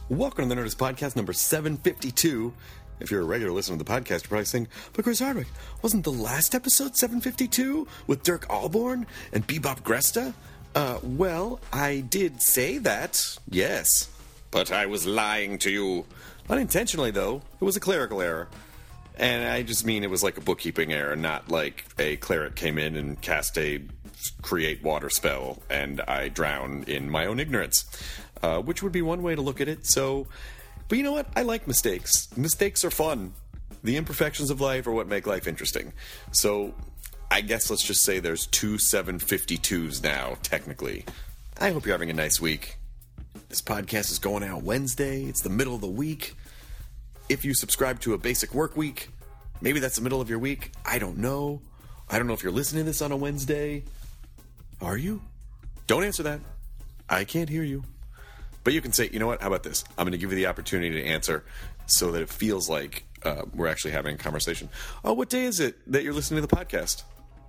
Welcome to the Nerdist Podcast number 752. If you're a regular listener to the podcast, you're probably saying, but Chris Hardwick, wasn't the last episode 752 with Dirk Allborn and Bebop Gresta? Well, I did say that, yes. But I was lying to you. Unintentionally, though. It was a clerical error. And I just mean it was like a bookkeeping error, not like a cleric came in and cast a create water spell and I drown in my own ignorance. Which would be one way to look at it. But you know what? I like mistakes. Mistakes are fun. The imperfections of life are what make life interesting. So I guess let's just say there's two 752s now, technically. I hope you're having a nice week. This podcast is going out Wednesday. It's the middle of the week. If you subscribe to a basic work week, maybe that's the middle of your week. I don't know. I don't know if you're listening to this on a Wednesday. Are you? Don't answer that. I can't hear you. But you can say, you know what, how about this? I'm going to give you the opportunity to answer so that it feels like we're actually having a conversation. Oh, what day is it that you're listening to the podcast?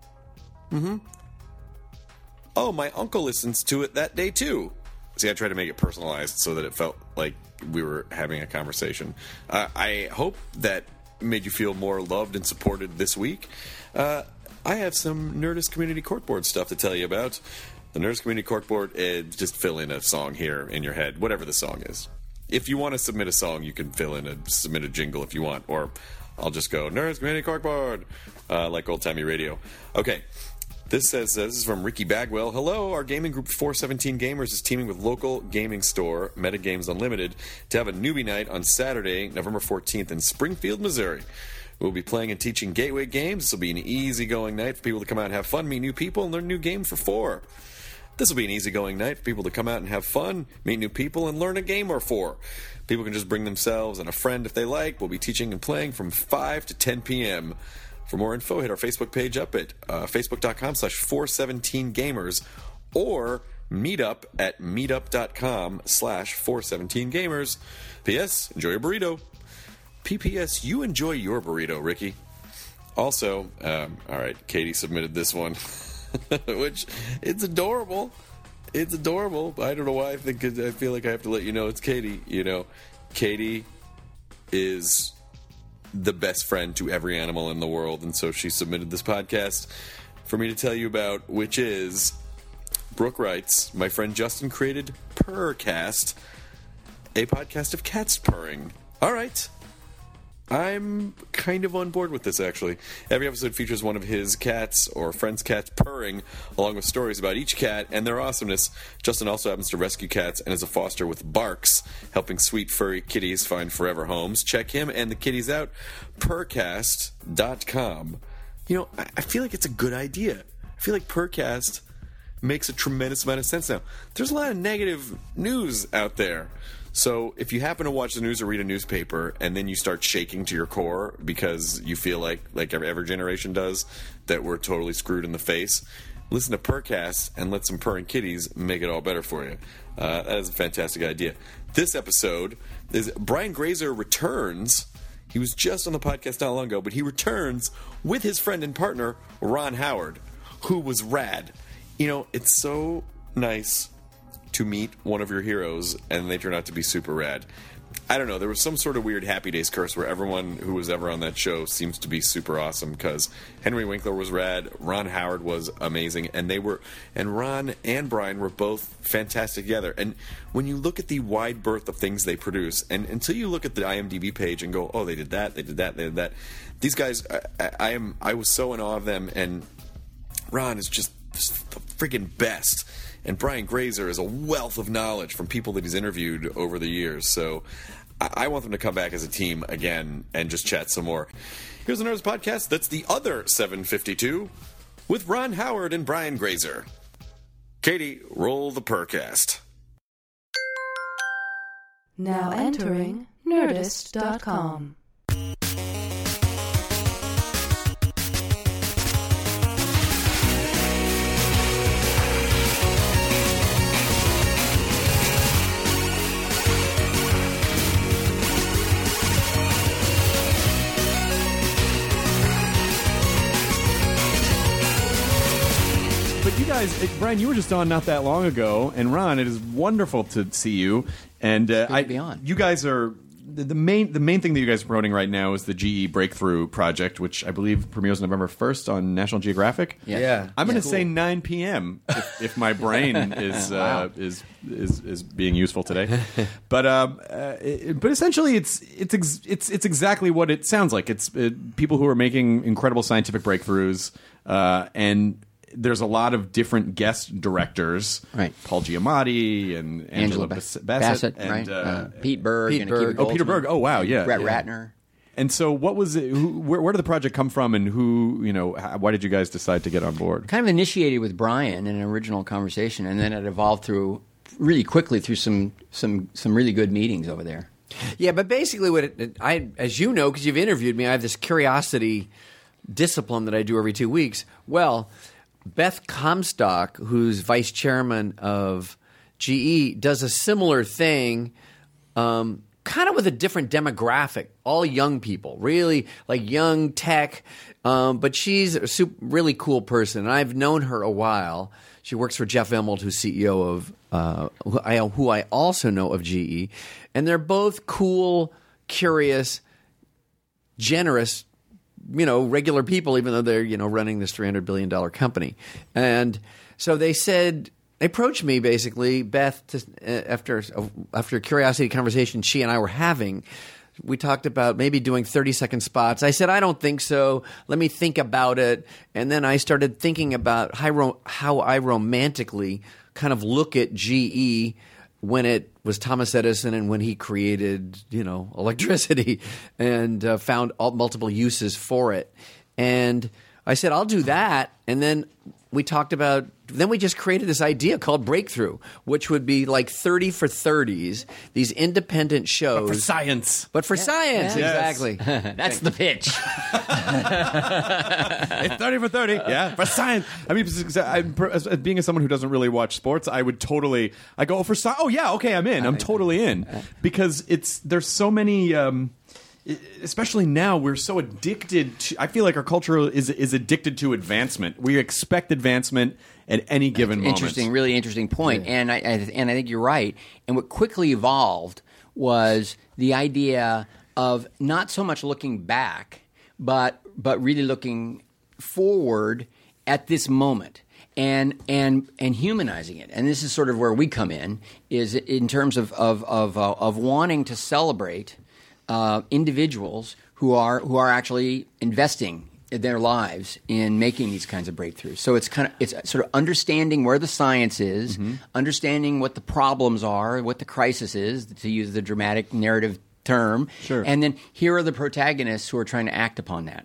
Oh, my uncle listens to it that day too. See, I tried to make it personalized so that it felt like we were having a conversation. I hope that made you feel more loved and supported this week. I have some Nerdist Community Corkboard stuff to tell you about. The Nerdist Community Corkboard, just fill in a song here in your head, whatever the song is. If you want to submit a song, you can submit a jingle if you want, or I'll just go, Nerdist Community Corkboard, like old-timey radio. Okay, this says, this is from Ricky Bagwell. Hello, our gaming group 417 Gamers is teaming with local gaming store, Metagames Unlimited, to have a newbie night on Saturday, November 14th in Springfield, Missouri. We'll be playing and teaching gateway games. This will be an easygoing night for people to come out and have fun, meet new people, and learn new game for $4. This will be an easygoing night for people to come out and have fun, meet new people, and learn a game or $4. People can just bring themselves and a friend if they like. We'll be teaching and playing from 5 to 10 p.m. For more info, hit our Facebook page up at facebook.com/417gamers or meetup at meetup.com/417gamers. P.S. Enjoy your burrito. P.P.S. You enjoy your burrito, Ricky. Also, all right, Katie submitted this one. Which, it's adorable. It's adorable. I don't know why I feel like I have to let you know it's Katie. You know, Katie is the best friend to every animal in the world, and so she submitted this podcast for me to tell you about, which is, Brooke writes, my friend Justin created Purrcast, a podcast of cats purring. All right. I'm kind of on board with this, actually. Every episode features one of his cats or friends' cats purring, along with stories about each cat and their awesomeness. Justin also happens to rescue cats and is a foster with Barks, helping sweet furry kitties find forever homes. Check him and the kitties out, purrcast.com. You know, I feel like it's a good idea. I feel like Purrcast makes a tremendous amount of sense now. There's a lot of negative news out there. So if you happen to watch the news or read a newspaper and then you start shaking to your core because you feel like every generation does, that we're totally screwed in the face, listen to Purrcast and let some purring kitties make it all better for you. That is a fantastic idea. This episode is Brian Grazer returns. He was just on the podcast not long ago, but he returns with his friend and partner, Ron Howard, who was rad. You know, it's so nice to meet one of your heroes, and they turn out to be super rad. I don't know, there was some sort of weird Happy Days curse where everyone who was ever on that show seems to be super awesome, because Henry Winkler was rad, Ron Howard was amazing, and Ron and Brian were both fantastic together. And when you look at the wide berth of things they produce, and until you look at the IMDb page and go, oh, they did that, these guys, I was so in awe of them, and Ron is just the friggin' best. And Brian Grazer is a wealth of knowledge from people that he's interviewed over the years. So I want them to come back as a team again and just chat some more. Here's the Nerdist Podcast. That's the other 752 with Ron Howard and Brian Grazer. Katie, roll the Purrcast. Now entering Nerdist.com. guys, Brian, you were just on not that long ago, and Ron, it is wonderful to see you. And Good to be on. You guys are the main thing that you guys are promoting right now is the GE Breakthrough Project, which I believe premieres November 1st on National Geographic. Yeah. I'm going to say 9 p.m. if my brain is being useful today. But essentially, it's exactly what it sounds like. It's people who are making incredible scientific breakthroughs, and there's a lot of different guest directors, right? Paul Giamatti and Angela Bassett and right? Pete Berg. Peter Berg. Oh wow, yeah. Brett Ratner. And so, what was it? Where did the project come from, and why did you guys decide to get on board? Kind of initiated with Brian in an original conversation, and then it evolved really quickly through some really good meetings over there. Yeah, but basically, as you know, because you've interviewed me, I have this curiosity discipline that I do every 2 weeks. Well, Beth Comstock, who's vice chairman of GE, does a similar thing, kind of with a different demographic. All young people, really like young tech, but she's a really cool person. And I've known her a while. She works for Jeff Immelt, who's CEO of who I also know of GE, and they're both cool, curious, generous, regular people, even though they're, running this $300 billion company. And so they approached me basically, Beth, after a curiosity conversation she and I were having. We talked about maybe doing 30-second spots. I said, I don't think so. Let me think about it. And then I started thinking about how I romantically kind of look at GE when it was Thomas Edison and when he created, electricity and found multiple uses for it. And I said, I'll do that. And then we just created this idea called Breakthrough, which would be like 30 for 30s, these independent shows. But for science. Yes. Exactly. That's the pitch. It's 30 for 30. Yeah, for science. I mean, being someone who doesn't really watch sports, I would totally. I go for science. Oh yeah, okay, I'm in. I'm totally in because there's so many. Especially now, we're so addicted to. I feel like our culture is addicted to advancement. We expect advancement at any given moment. Really interesting point. Yeah. And I think you're right. And what quickly evolved was the idea of not so much looking back, but really looking forward at this moment. And humanizing it, and this is sort of where we come in, is in terms of wanting to celebrate individuals who are actually investing their lives in making these kinds of breakthroughs. So it's sort of understanding where the science is, understanding what the problems are, what the crisis is, to use the dramatic narrative term, sure. And then here are the protagonists who are trying to act upon that,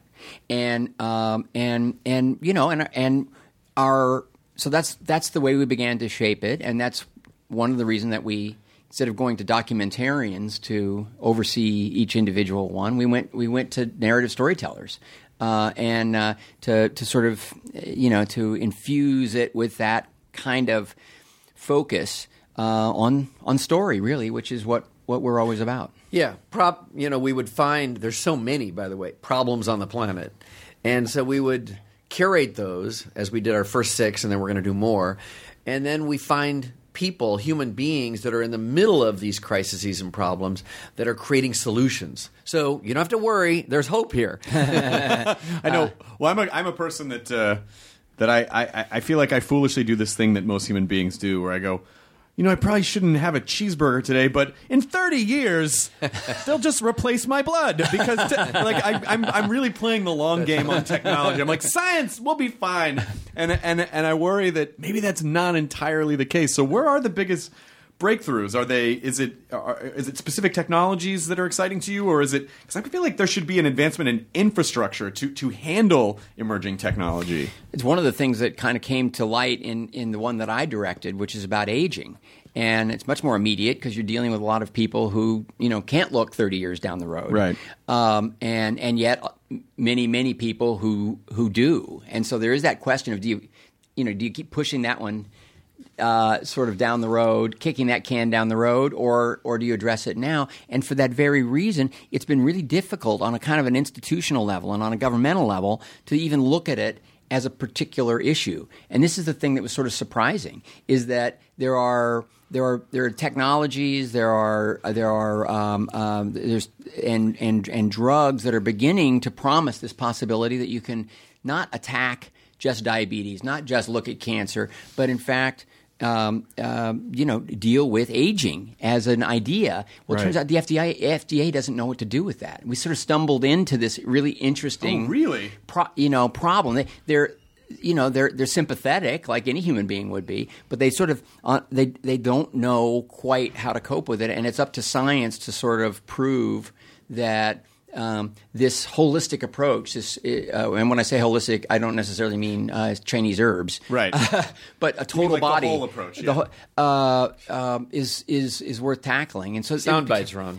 so that's the way we began to shape it, and that's one of the reasons that we, instead of going to documentarians to oversee each individual one, we went to narrative storytellers, and to sort of to infuse it with that kind of focus on story, really, which is what we're always about. Yeah, we would find there's so many, by the way, problems on the planet, and so we would curate those as we did our first 6, and then we're going to do more, and then we find people, human beings that are in the middle of these crises and problems that are creating solutions. So you don't have to worry. There's hope here. I know. Well, I'm a person that I feel like I foolishly do this thing that most human beings do, where I go, I probably shouldn't have a cheeseburger today, but in 30 years, they'll just replace my blood because, I'm really playing the long game on technology. I'm like, science, we'll be fine, and I worry that maybe that's not entirely the case. So, where are the biggest breakthroughs? Is it specific technologies that are exciting to you, or is it? Because I feel like there should be an advancement in infrastructure to handle emerging technology. It's one of the things that kind of came to light in the one that I directed, which is about aging. And it's much more immediate because you're dealing with a lot of people who can't look 30 years down the road, right? And yet many people who do. And so there is that question of do you keep pushing that one sort of down the road, kicking that can down the road, or do you address it now? And for that very reason, it's been really difficult on a kind of an institutional level and on a governmental level to even look at it as a particular issue. And this is the thing that was sort of surprising, is that there are technologies, there's drugs that are beginning to promise this possibility that you can not attack just diabetes, not just look at cancer, but in fact, deal with aging as an idea. Well, it turns out the FDA doesn't know what to do with that. We sort of stumbled into this really interesting, problem. They're sympathetic, like any human being would be, but they sort of they don't know quite how to cope with it, and it's up to science to sort of prove that. This holistic approach, and when I say holistic, I don't necessarily mean Chinese herbs, right? But a total body the whole approach, is worth tackling. And so sound bites, Ron.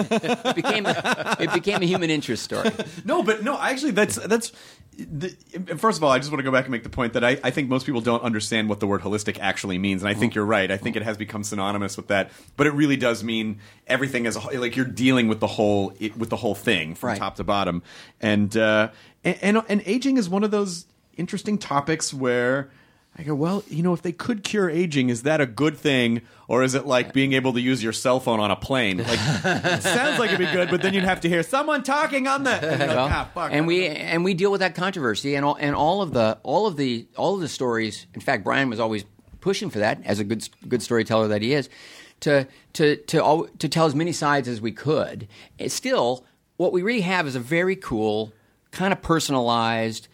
it became a human interest story. Actually, that's. First of all, I just want to go back and make the point that I think most people don't understand what the word holistic actually means, and I think you're right. I think it has become synonymous with that, but it really does mean everything as a whole. Like you're dealing with the whole thing from top to bottom, and aging is one of those interesting topics where I go, well, if they could cure aging, is that a good thing, or is it like being able to use your cell phone on a plane? Like, it sounds like it'd be good, but then you'd have to hear someone talking on the. And you're like, fuck. And we deal with that controversy, and all of the stories. In fact, Brian was always pushing for that as a good storyteller that he is, to tell as many sides as we could. It's still, what we really have is a very cool, kind of personalized,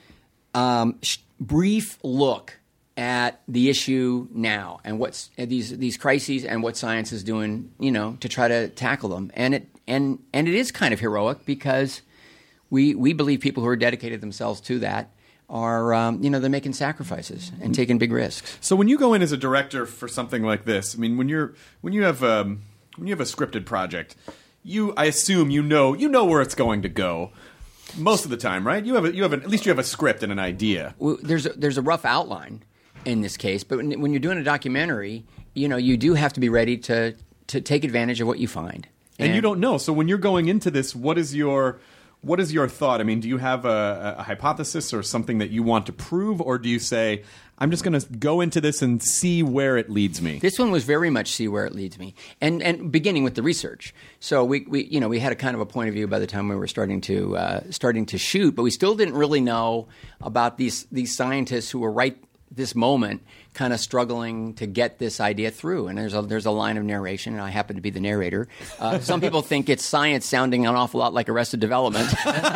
brief look at the issue now and what's these crises and what science is doing, to try to tackle them. And it is kind of heroic because we believe people who are dedicated themselves to that are they're making sacrifices and taking big risks. So when you go in as a director for something like this, I mean, when you have a scripted project, I assume you know where it's going to go. Most of the time, right? At least you have a script and an idea. Well, there's a rough outline in this case, but when you're doing a documentary, you do have to be ready to take advantage of what you find. And you don't know. So when you're going into this, what is your thought? I mean, do you have a hypothesis or something that you want to prove, or do you say, I'm just going to go into this and see where it leads me? This one was very much see where it leads me, and beginning with the research. So we had a kind of a point of view by the time we were starting to shoot, but we still didn't really know about these scientists who were right this moment kind of struggling to get this idea through. And there's a line of narration, and I happen to be the narrator. Some people think it's science sounding an awful lot like Arrested Development.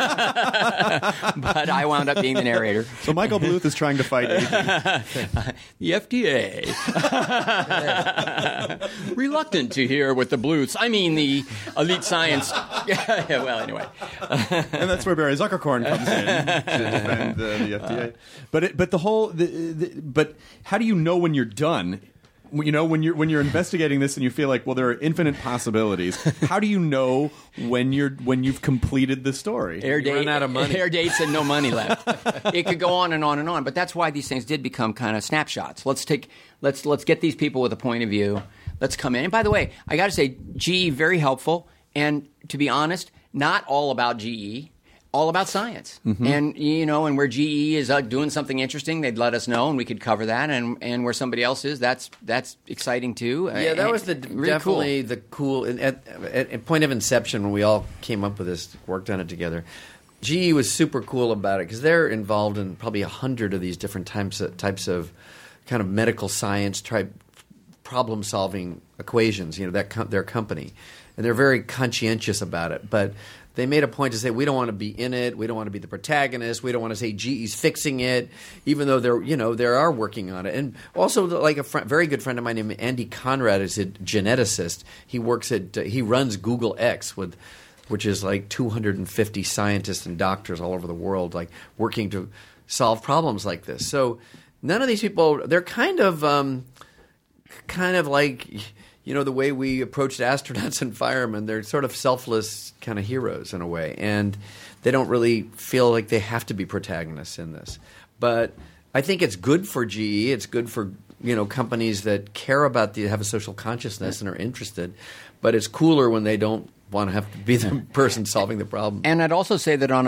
But I wound up being the narrator. So Michael Bluth is trying to fight aging. The FDA. Reluctant to hear what the Bluths, the elite science. Well, anyway. And that's where Barry Zuckerkorn comes in to defend the FDA. But how do you know when you're done? When you're investigating this and you feel like, well, there are infinite possibilities. How do you know when you've completed the story? Run out of money. Air dates and no money left. It could go on and on and on. But that's why these things did become kind of snapshots. Let's get these people with a point of view. Let's come in. And by the way, I got to say, GE very helpful. And to be honest, not all about GE. All about science. Mm-hmm. And where GE is doing something interesting, they'd let us know and we could cover that, and where somebody else is, that's exciting too. Yeah, that was really definitely the cool at point of inception when we all came up with this, worked on it together. GE was super cool about it because they're involved in probably 100 of these different types of kind of medical science type problem solving equations, their company. And they're very conscientious about it, but they made a point to say, we don't want to be in it. We don't want to be the protagonist. We don't want to say GE's fixing it, even though they are working on it. And also, like very good friend of mine named Andy Conrad is a geneticist. He runs Google X which is like 250 scientists and doctors all over the world, like working to solve problems like this. So none of these people, they're kind of like, the way we approached astronauts and firemen, they're sort of selfless kind of heroes in a way. And they don't really feel like they have to be protagonists in this. But I think it's good for GE. It's good for, companies that care about have a social consciousness and are interested. But it's cooler when they don't want to have to be the person solving the problem. And I'd also say that on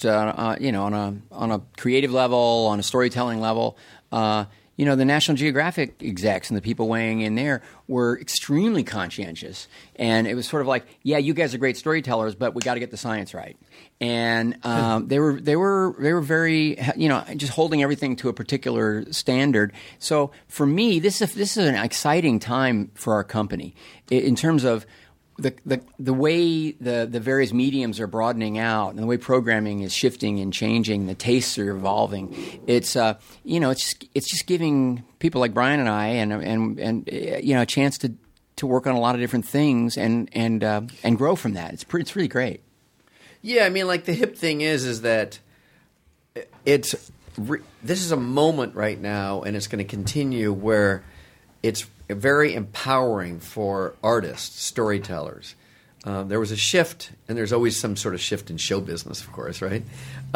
a creative level, on a storytelling level, the National Geographic execs and the people weighing in there were extremely conscientious. And it was sort of like, yeah, you guys are great storytellers, but we got to get the science right. And they were very, just holding everything to a particular standard. So for me, this is an exciting time for our company in terms of the way the various mediums are broadening out and the way programming is shifting and changing, the tastes are evolving. It's it's just giving people like Brian and I and a chance to work on a lot of different things and grow from that. It's really great. Yeah, I mean, like the hip thing is that this is a moment right now, and it's going to continue where it's very empowering for artists, storytellers. There was a shift, and there's always some sort of shift in show business, of course, right?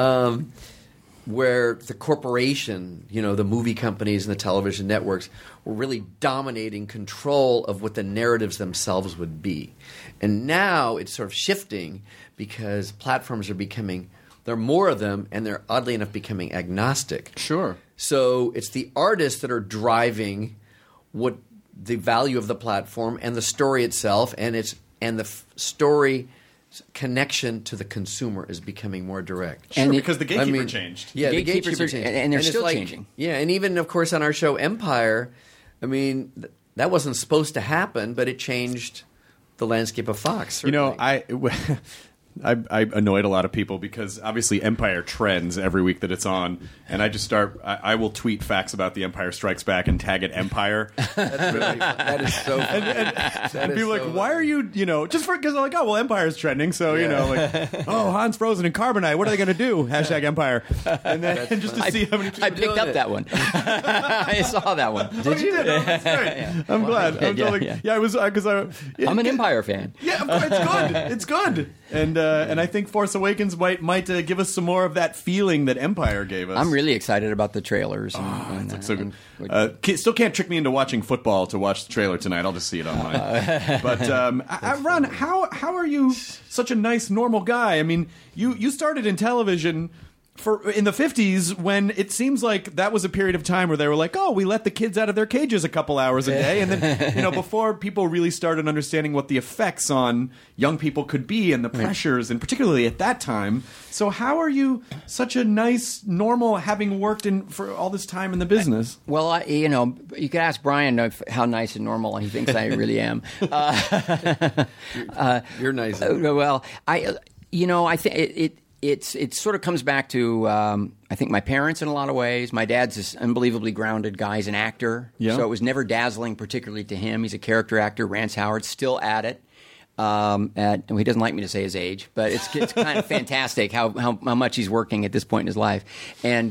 Where the corporation, the movie companies and the television networks were really dominating control of what the narratives themselves would be. And now it's sort of shifting because platforms are there are more of them, and they're oddly enough becoming agnostic. Sure. So it's the artists that are driving what the value of the platform and the story itself, and the story connection to the consumer is becoming more direct. Sure, because the gatekeeper changed. Yeah, the gatekeepers gatekeeper changed. and they're still changing. Yeah, and even, of course, on our show Empire, I mean, that wasn't supposed to happen, but it changed the landscape of Fox. Certainly. I annoyed a lot of people because obviously Empire trends every week that it's on, and I just I will tweet facts about The Empire Strikes Back and tag it Empire. That is so funny. And people are like, why are you, just because I'm like, oh, well, Empire's trending, so, oh, Hans Frozen and Carbonite, what are they going to do? Hashtag Empire. And then just to see how many people I picked up that one. I saw that one. Did you? Did? Oh, that's great. Yeah. I'm glad. I was, because I'm an Empire fan. Yeah, it's good. It's good. And I think Force Awakens might give us some more of that feeling that Empire gave us. I'm really excited about the trailers. It looks so good. Still can't trick me into watching football to watch the trailer tonight. I'll just see it online. But Ron, how are you such a nice, normal guy? I mean, you started in television in the 50s when it seems like that was a period of time where they were like, oh, we let the kids out of their cages a couple hours a day. And then, before people really started understanding what the effects on young people could be and the pressures, and particularly at that time. So how are you such a nice, normal, having worked for all this time in the business? Well, you could ask Brian how nice and normal he thinks I really am. You're nice. Well, I think it sort of comes back to I think my parents in a lot of ways. My dad's this unbelievably grounded guy. He's an actor, so it was never dazzling, particularly to him. He's a character actor. Rance Howard, still at it. And he doesn't like me to say his age, but it's kind of fantastic how much he's working at this point in his life. And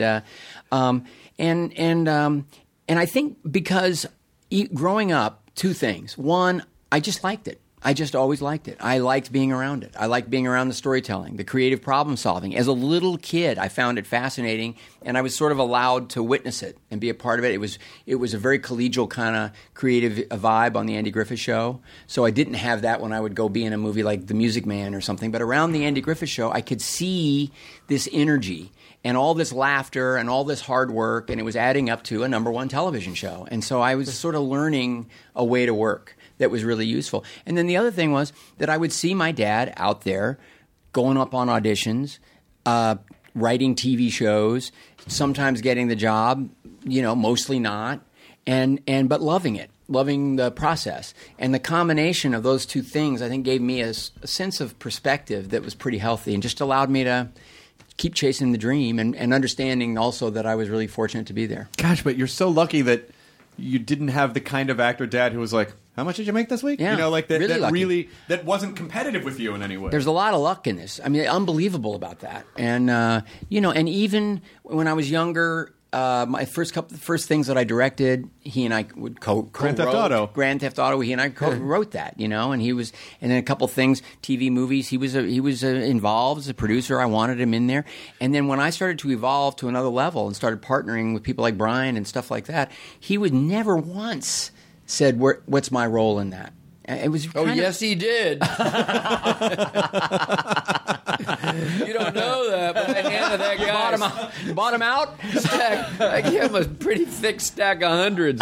I think because growing up, two things. One, I just liked it. I just always liked it. I liked being around it. I liked being around the storytelling, the creative problem solving. As a little kid, I found it fascinating, and I was sort of allowed to witness it and be a part of it. It was a very collegial kind of creative vibe on the Andy Griffith Show. So I didn't have that when I would go be in a movie like The Music Man or something. But around the Andy Griffith Show, I could see this energy and all this laughter and all this hard work, and it was adding up to a #1 television show. And so I was sort of learning a way to work that was really useful. And then the other thing was that I would see my dad out there going up on auditions, writing TV shows, sometimes getting the job, mostly not, but loving it, loving the process. And the combination of those two things, I think, gave me a sense of perspective that was pretty healthy and just allowed me to keep chasing the dream and understanding also that I was really fortunate to be there. Gosh, but you're so lucky that you didn't have the kind of actor dad who was like, how much did you make this week? Yeah, that wasn't competitive with you in any way. There's a lot of luck in this. I mean, unbelievable about that. And and even when I was younger, my first things that I directed, he and I would co-wrote. Grand Theft Auto. Grand Theft Auto. He and I co-wrote that, and then a couple things, TV movies. He was involved as a producer. I wanted him in there. And then when I started to evolve to another level and started partnering with people like Brian and stuff like that, he would never once said, "What's my role in that?" It was. Oh, kind yes, he did. You don't know that, but I handed that guy You bought him out. stack. I gave him a pretty thick stack of hundreds.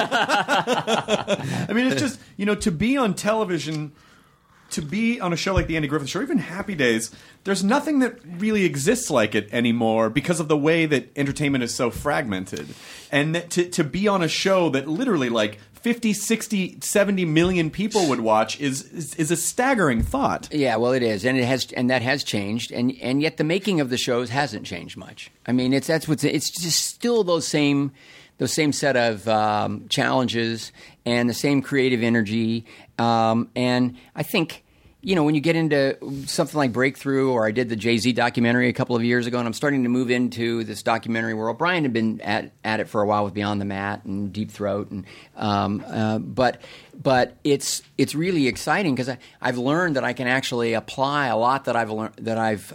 I mean, it's just, to be on television, to be on a show like the Andy Griffith Show, or even Happy Days, there's nothing that really exists like it anymore because of the way that entertainment is so fragmented. And that to be on a show that literally like 50, 60, 70 million people would watch is a staggering thought. Yeah, well, it is, and that has changed, and yet the making of the shows hasn't changed much. I mean, it's just still those same set of challenges and the same creative energy, and I think. When you get into something like Breakthrough, or I did the Jay-Z documentary a couple of years ago, and I'm starting to move into this documentary world. Brian had been at it for a while with Beyond the Mat and Deep Throat, and but it's really exciting because I've learned that I can actually apply a lot that I've learned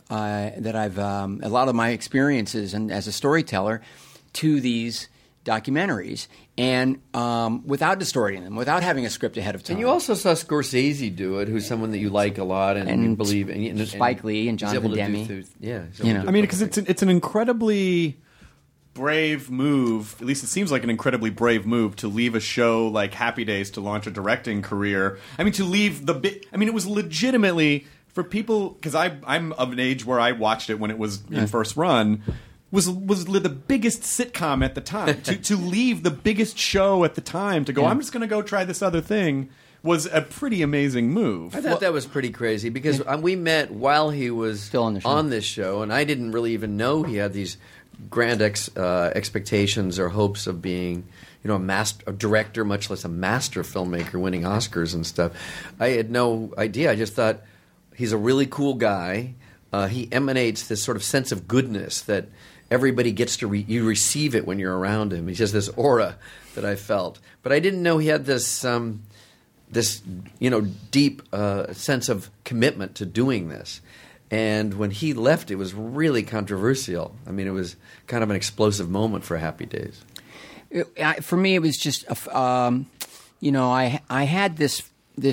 a lot of my experiences and as a storyteller to these documentaries, and without distorting them, without having a script ahead of time. And you also saw Scorsese do it, who's someone that you like a lot and you believe in. And Spike Lee and Jonathan Demme. I mean, because it's an incredibly brave move. At least it seems like an incredibly brave move to leave a show like Happy Days to launch a directing career. I mean, to leave it was legitimately for people, because I'm of an age where I watched it when it was in first run. Was the biggest sitcom at the time. to leave the biggest show at the time to go, I'm just going to go try this other thing, was a pretty amazing move. I thought that was pretty crazy because we met while he was still on this show, and I didn't really even know he had these grand expectations or hopes of being, a director, much less a master filmmaker, winning Oscars and stuff. I had no idea. I just thought he's a really cool guy. He emanates this sort of sense of goodness that everybody gets to you receive it when you're around him. He has this aura that I felt, but I didn't know he had this deep sense of commitment to doing this. And when he left, it was really controversial. I mean, it was kind of an explosive moment for Happy Days. For me, it was just I had this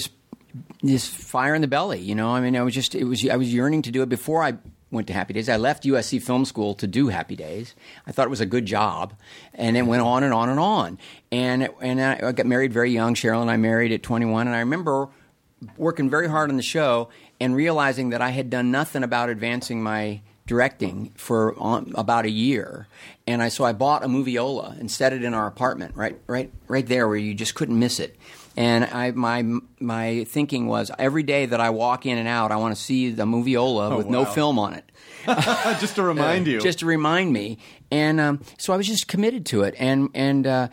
fire in the belly. I mean, I was yearning to do it before I went to Happy Days. I left USC Film School to do Happy Days. I thought it was a good job, and it went on and on and on. And I got married very young. Cheryl and I married at 21, and I remember working very hard on the show and realizing that I had done nothing about advancing my directing for about a year. And so I bought a Moviola and set it in our apartment right there where you just couldn't miss it. And my thinking was every day that I walk in and out, I want to see the Moviola with no film on it. Just to remind you. Just to remind me. And so I was just committed to it. And I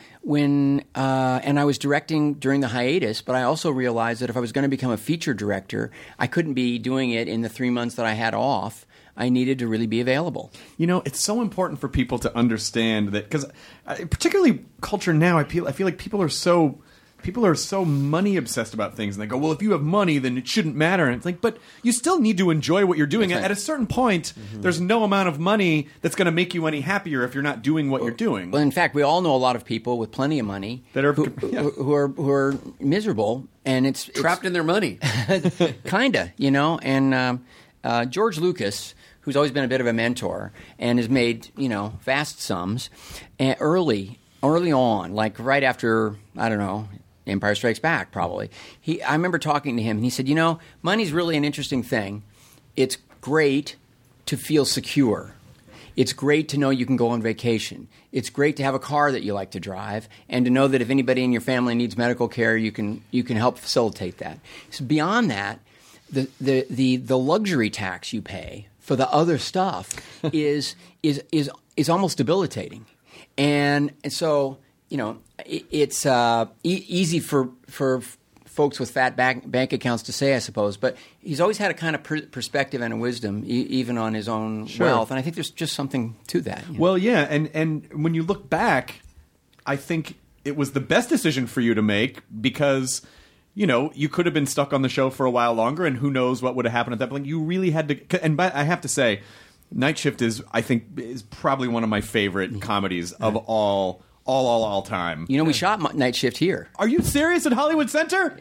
was directing during the hiatus, but I also realized that if I was going to become a feature director, I couldn't be doing it in the 3 months that I had off. I needed to really be available. It's so important for people to understand that, because particularly culture now, I feel like people are so money obsessed about things, and they go, well, if you have money, then it shouldn't matter. And it's like, but you still need to enjoy what you're doing. That's right. At a certain point, there's no amount of money that's going to make you any happier if you're not doing what you're doing. Well, in fact, we all know a lot of people with plenty of money that are who are miserable, and it's trapped in their money, kinda, And George Lucas, who's always been a bit of a mentor and has made vast sums, and early on, like right after, I don't know, Empire Strikes Back, probably. I remember talking to him, and he said, money's really an interesting thing. It's great to feel secure. It's great to know you can go on vacation. It's great to have a car that you like to drive, and to know that if anybody in your family needs medical care, you can help facilitate that. So beyond that, the luxury tax you pay for the other stuff is almost debilitating, and so. It's easy for folks with fat bank accounts to say, I suppose, but he's always had a kind of perspective and a wisdom, even on his own wealth, and I think there's just something to that. Well, yeah, and when you look back, I think it was the best decision for you to make because, you could have been stuck on the show for a while longer, and who knows what would have happened at that point. You really had to, and I have to say, Night Shift is probably one of my favorite comedies of all time. We shot Night Shift here. Are you serious at Hollywood Center?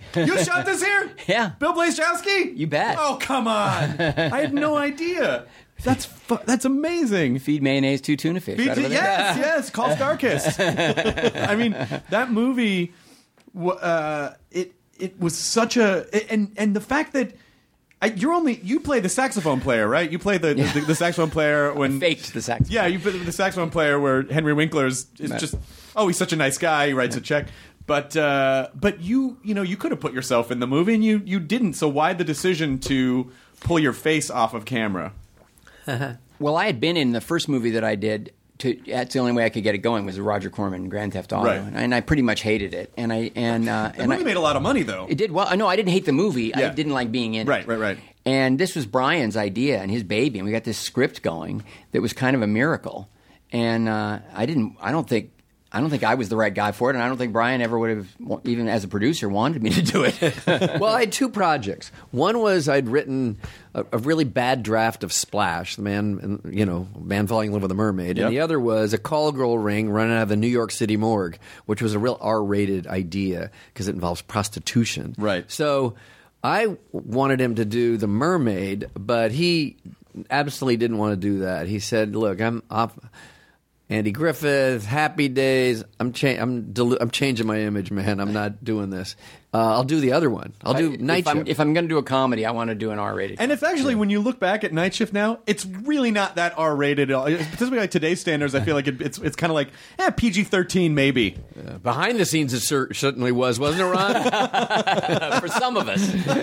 You shot this here? Yeah. Bill Blazkowski? You bet. Oh, come on. I had no idea. That's amazing. Feed mayonnaise to tuna fish. Right over there. Yes. Call Starkist. I mean, that movie, it was such a... And the fact that... You play the saxophone player, right? You play the saxophone player when... I faked the saxophone. Yeah, you play the saxophone player where Henry Winkler is just... Oh, he's such a nice guy. He writes a check. But you could have put yourself in the movie, and you didn't. So why the decision to pull your face off of camera? Well, I had been in the first movie that I did. That's the only way I could get it going was the Roger Corman Grand Theft Auto, Right. and I pretty much hated it. And The movie made a lot of money, though. It did well. No, I didn't hate the movie. Yeah. I didn't like being in it. Right. And this was Brian's idea and his baby, and we got this script going that was kind of a miracle. And I don't think I was the right guy for it, and I don't think Brian ever would have, even as a producer, wanted me to do it. Well, I had two projects. One was I'd written a really bad draft of Splash, the man falling in love with a mermaid, Yep. and the other was a call girl ring running out of the New York City morgue, which was a real R-rated idea because it involves prostitution. Right. So I wanted him to do the mermaid, but he absolutely didn't want to do that. He said, "Look, I'm off." Andy Griffith, Happy Days. I'm changing my image, man. I'm not doing this. I'll do the other one. I'll do Night Shift. If I'm going to do a comedy, I want to do an R-rated. And it's actually, when you look back at Night Shift now, it's really not that R-rated at all. Particularly like today's standards, I feel like it's kind of like PG-13 maybe. Behind the scenes, it certainly wasn't it, Ron? For some of us.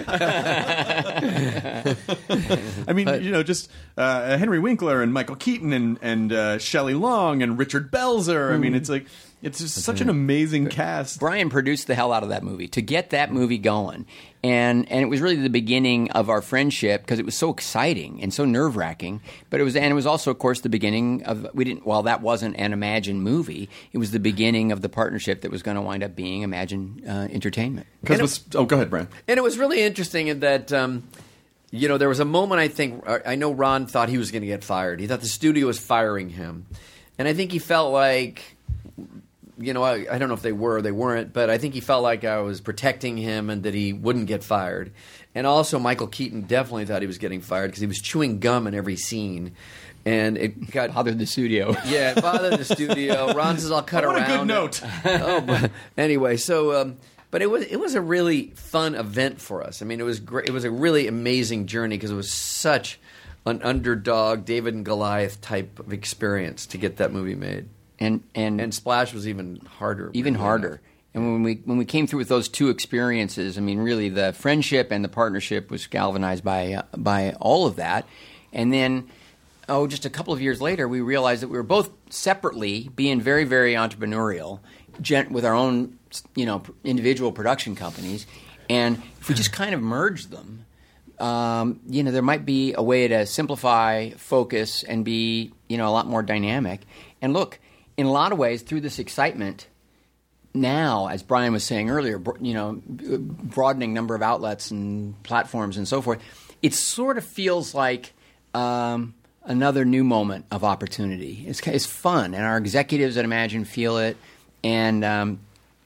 I mean, just Henry Winkler and Michael Keaton and Shelley Long and Richard Belzer. I mean, it's like... It's just such an amazing cast. Brian produced the hell out of that movie to get that movie going. And it was really the beginning of our friendship because it was so exciting and so nerve-wracking. But it was also, of course, the beginning of while that wasn't an Imagine movie, it was the beginning of the partnership that was going to wind up being Imagine Entertainment. Go ahead, Brian. And it was really interesting in that there was a moment I know Ron thought he was going to get fired. He thought the studio was firing him. And I think he felt like... I don't know if they were or they weren't, but I think he felt like I was protecting him and that he wouldn't get fired. And also, Michael Keaton definitely thought he was getting fired because he was chewing gum in every scene. And it got... Bothered the studio. Yeah, it bothered the studio. Ron says, I'll cut around. What a good note. But anyway, so... but it was a really fun event for us. I mean, it was great. It was a really amazing journey because it was such an underdog, David and Goliath type of experience to get that movie made. And Splash was even harder. Even harder. And when we came through with those two experiences, I mean, really the friendship and the partnership was galvanized by all of that. And then, just a couple of years later, we realized that we were both separately being very, very entrepreneurial with our own, individual production companies. And if we just kind of merged them, there might be a way to simplify, focus, and be, a lot more dynamic. And look, in a lot of ways, through this excitement, now, as Brian was saying earlier, broadening number of outlets and platforms and so forth, it sort of feels like another new moment of opportunity. It's fun, and our executives at Imagine feel it, and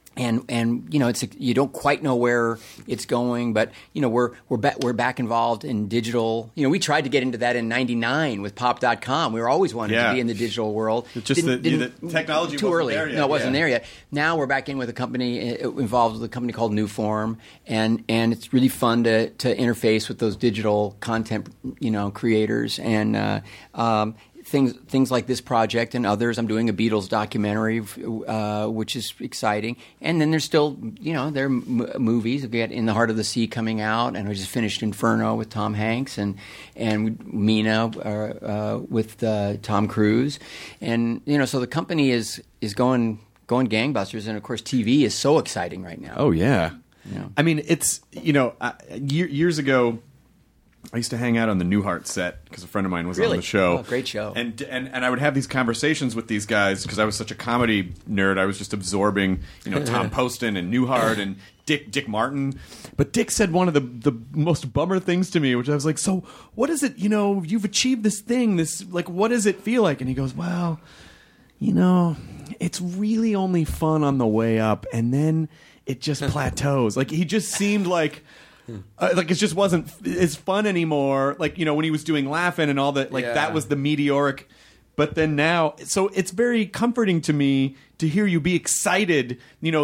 it's you don't quite know where it's going, but we're back involved in digital. We tried to get into that in '99 with Pop.com. We were always wanting to be in the digital world. Just the technology too wasn't early. there yet. No, it wasn't there yet. Now we're back in with a company involved with a company called Newform, and it's really fun to interface with those digital content creators and. Things like this project and others. I'm doing a Beatles documentary, which is exciting. And then there's still, there are movies. We got In the Heart of the Sea coming out, and we just finished Inferno with Tom Hanks and Mina with Tom Cruise. And so the company is going gangbusters. And of course, TV is so exciting right now. Oh yeah. I mean, it's years ago. I used to hang out on the Newhart set because a friend of mine was on the show. Oh, great show. And I would have these conversations with these guys because I was such a comedy nerd. I was just absorbing, Tom Poston and Newhart and Dick Martin. But Dick said one of the most bummer things to me, which I was like, so what is it, you've achieved this thing, what does it feel like? And he goes, well, it's really only fun on the way up. And then it just plateaus. Like he just seemed like it just wasn't as fun anymore. Like when he was doing Laughing and all that, like that was the meteoric. But then now, so it's very comforting to me to hear you be excited.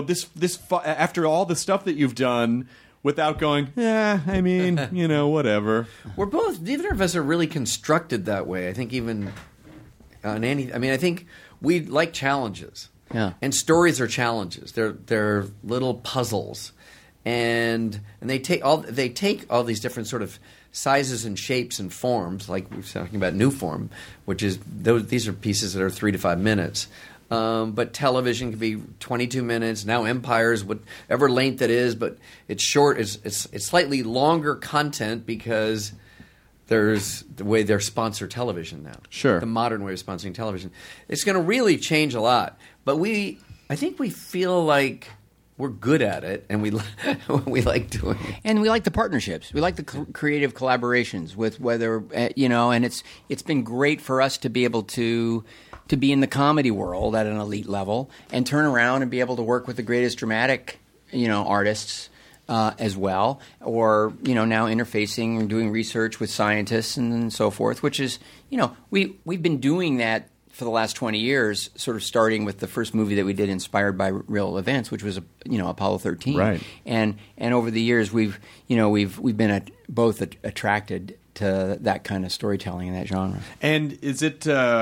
After all the stuff that you've done, without going, I mean, whatever. We're both. Neither of us are really constructed that way. I think even on any. I mean, I think we like challenges. Yeah. And stories are challenges. They're little puzzles, and they take all these different sort of sizes and shapes and forms. Like we were talking about New Form, which is these are pieces that are 3 to 5 minutes. But television can be 22 minutes. Now Empire's whatever length it is, but it's short. It's slightly longer content because there's the way they're sponsor television now. Sure. The modern way of sponsoring television. It's going to really change a lot. But I think we feel like we're good at it, and we like doing it. And we like the partnerships. We like the creative collaborations with whether and it's been great for us to be able to be in the comedy world at an elite level and turn around and be able to work with the greatest dramatic artists as well, or now interfacing and doing research with scientists and so forth, which is we've been doing that for the last 20 years, sort of starting with the first movie that we did inspired by real events, which was Apollo 13. Right. And over the years we've been both attracted to that kind of storytelling in that genre. And is it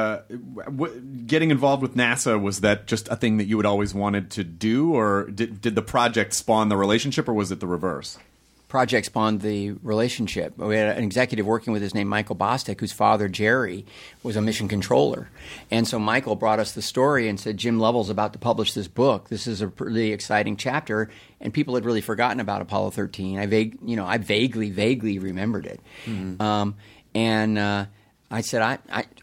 getting involved with NASA, was that just a thing that you had always wanted to do, or did the project spawn the relationship, or was it the reverse? Project spawned the relationship. We had an executive working with us named Michael Bostic, whose father, Jerry, was a mission controller. And so Michael brought us the story and said, Jim Lovell's about to publish this book. This is a really exciting chapter. And people had really forgotten about Apollo 13. I vaguely remembered it. Mm-hmm. And I said,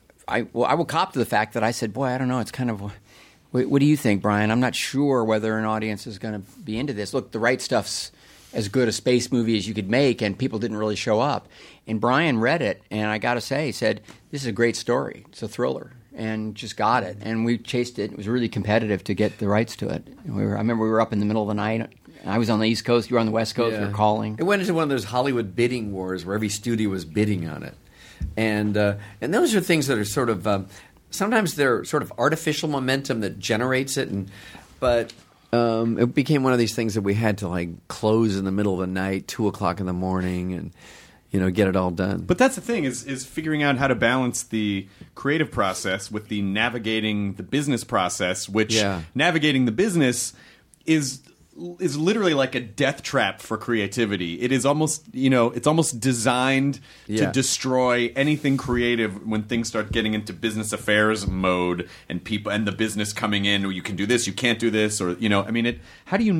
I will cop to the fact that I said, boy, I don't know, it's kind of... What do you think, Brian? I'm not sure whether an audience is going to be into this. Look, The Right Stuff's as good a space movie as you could make, and people didn't really show up. And Brian read it, and I got to say, he said, this is a great story. It's a thriller, and just got it. And we chased it. It was really competitive to get the rights to it. I remember we were up in the middle of the night. I was on the East Coast. You were on the West Coast. We were calling. It went into one of those Hollywood bidding wars where every studio was bidding on it. And those are things that are sort of sometimes they're sort of artificial momentum that generates it, but it became one of these things that we had to like close in the middle of the night, 2:00 in the morning, and get it all done. But that's the thing is figuring out how to balance the creative process with the navigating the business process, which navigating the business is literally like a death trap for creativity. It is almost, it's almost designed to destroy anything creative when things start getting into business affairs mode and people and the business coming in, or you can do this, you can't do this, or, how do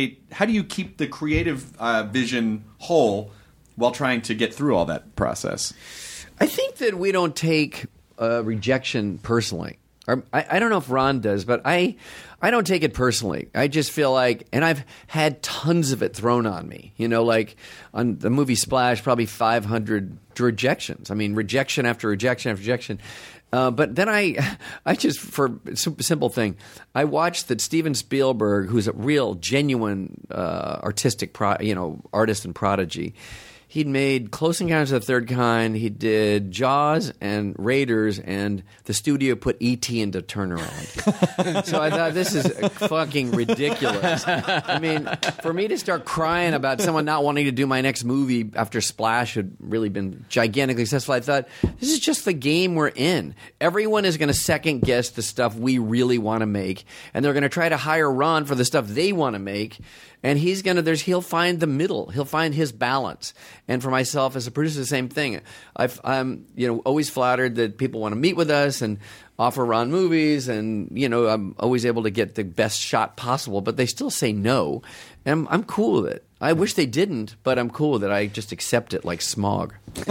you keep the creative vision whole while trying to get through all that process? I think that we don't take rejection personally. I don't know if Ron does, but I don't take it personally. I just feel like, and I've had tons of it thrown on me. Like on the movie Splash, probably 500 rejections. I mean, rejection after rejection after rejection. But then I just, for a simple thing, I watched that Steven Spielberg, who's a real, genuine artistic, artist and prodigy. He'd made Close Encounters of the Third Kind. He did Jaws and Raiders, and the studio put E.T. into turnaround. So I thought, this is fucking ridiculous. I mean, for me to start crying about someone not wanting to do my next movie after Splash had really been gigantically successful, I thought, this is just the game we're in. Everyone is going to second guess the stuff we really want to make, and they're going to try to hire Ron for the stuff they want to make. And he'll find the middle. He'll find his balance. And for myself as a producer, the same thing. I'm always flattered that people want to meet with us and offer Ron movies, and I'm always able to get the best shot possible. But they still say no, and I'm cool with it. I wish they didn't, but I'm cool that I just accept it like smog. The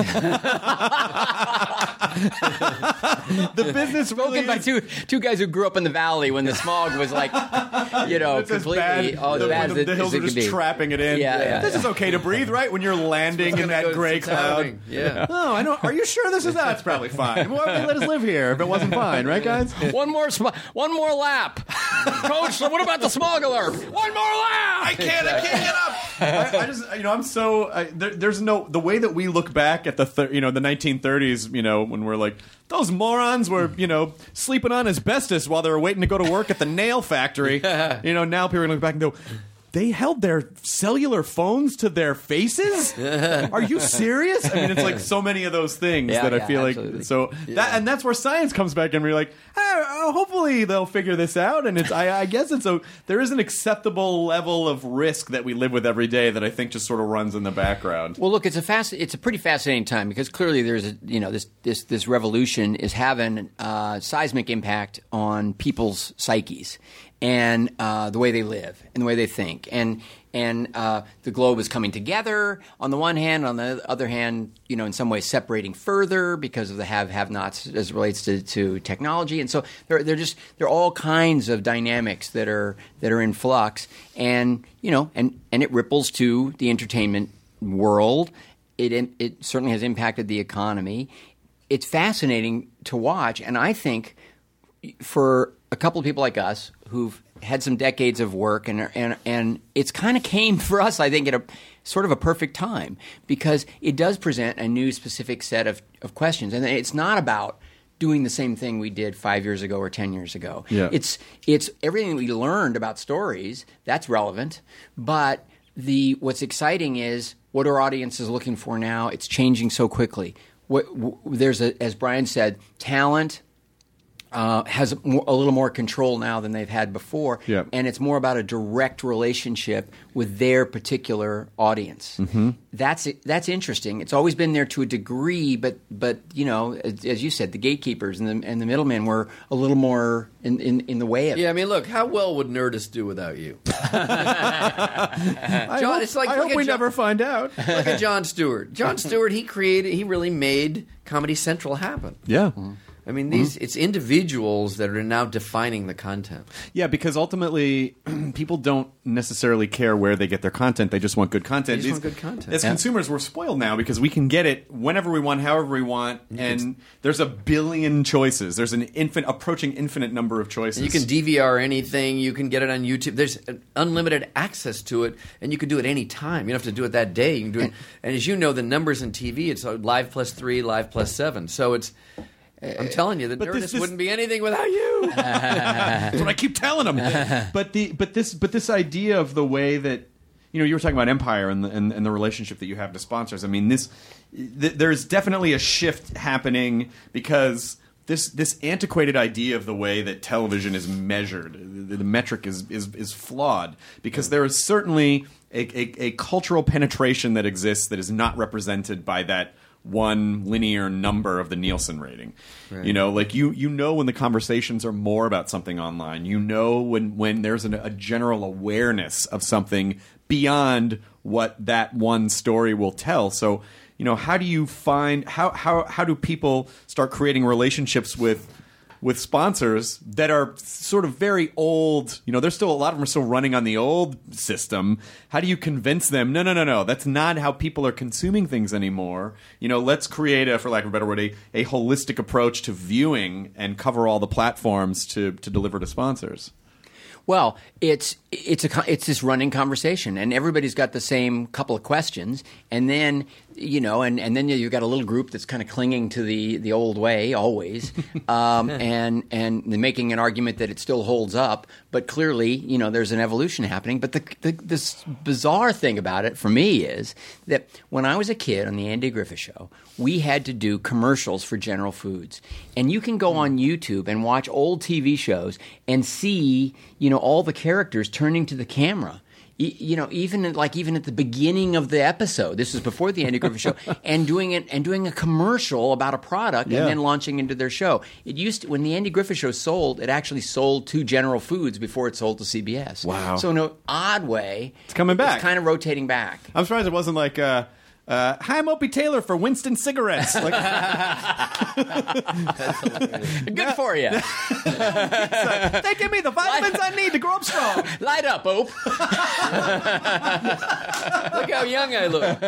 business really Spoken by two guys who grew up in the valley when the smog was like, it's as completely bad. as bad the hills as are it could just be. trapping it in. Yeah. This is okay to breathe, right? When you're landing in that gray cloud. Yeah. Oh, I know. Are you sure this is that? It's probably fine. Why would they let us live here if it wasn't fine, right, guys? One more lap, Coach. So what about the smog alert? One more lap. I can't get up. I just, I'm so. There's no the way that we look back at the 1930s. When we're like, those morons were sleeping on asbestos while they were waiting to go to work at the nail factory. Now people are gonna look back and go, they held their cellular phones to their faces? Are you serious? I mean, it's like so many of those things that I feel absolutely. like. So and that's where science comes back in. We're like, hopefully they'll figure this out. And I guess there is an acceptable level of risk that we live with every day that I think just sort of runs in the background. Well, look, it's a pretty fascinating time because clearly there's this revolution is having seismic impact on people's psyches and the way they live and the way they think, and the globe is coming together on the one hand. On the other hand, in some ways separating further because of the have-nots as it relates to technology, and so there are all kinds of dynamics that are in flux, and it ripples to the entertainment world. It certainly has impacted the economy. It's fascinating to watch, and I think for a couple of people like us who've had some decades of work, and it's kind of came for us, I think, at a sort of a perfect time because it does present a new specific set of questions, and it's not about doing the same thing we did 5 years ago or 10 years ago. Yeah. It's everything we learned about stories that's relevant, but what's exciting is what our audience is looking for now. It's changing so quickly. There's as Brian said, talent has a little more control now than they've had before, and it's more about a direct relationship with their particular audience. Mm-hmm. That's interesting. It's always been there to a degree, but as you said, the gatekeepers and the middlemen were a little more in the way of it. Yeah, I mean, look, how well would Nerdist do without you? I hope we never find out. Look at Jon Stewart. Jon Stewart, he really made Comedy Central happen. Yeah. Mm-hmm. I mean, it's individuals that are now defining the content. Yeah, because ultimately, people don't necessarily care where they get their content. They just want good content. They just want good content. As consumers, we're spoiled now because we can get it whenever we want, however we want, and there's a billion choices. There's an approaching infinite number of choices. And you can DVR anything. You can get it on YouTube. There's unlimited access to it, and you can do it any time. You don't have to do it that day. You can do it. And as you know, the numbers in TV, it's live +3, live +7. So it's... I'm telling you, the Nerdist wouldn't be anything without you. That's what I keep telling them. But this idea of the way that you were talking about Empire and the relationship that you have to sponsors. I mean, there's definitely a shift happening because this antiquated idea of the way that television is measured, the metric is flawed because there is certainly a cultural penetration that exists that is not represented by that one linear number of the Nielsen rating. Right. When the conversations are more about something online. When there's a general awareness of something beyond what that one story will tell. So, how do you find how do people start creating relationships with sponsors that are sort of very old? There's still a lot of them are still running on the old system. How do you convince them? No, that's not how people are consuming things anymore. Let's create for lack of a better word, a holistic approach to viewing and cover all the platforms to deliver to sponsors. Well, it's this running conversation, and everybody's got the same couple of questions, and then and then you've got a little group that's kind of clinging to the old way always, and making an argument that it still holds up, but clearly there's an evolution happening. But this bizarre thing about it for me is that when I was a kid on the Andy Griffith Show, we had to do commercials for General Foods, and you can go on YouTube and watch old TV shows and see all the characters turning to the camera even at the beginning of the episode, this was before the Andy Griffith Show, and doing a commercial about a product Yeah. and then launching into their show. It used to, when the Andy Griffith Show sold, it actually sold to General Foods before it sold to CBS. Wow. So in an odd way, It's coming back. It's kind of rotating back. I'm surprised it wasn't like, hi, I'm Opie Taylor for Winston Cigarettes. Like, Good for you. they give me the vitamins I need to grow up strong. Light up, Ope. Look how young I look.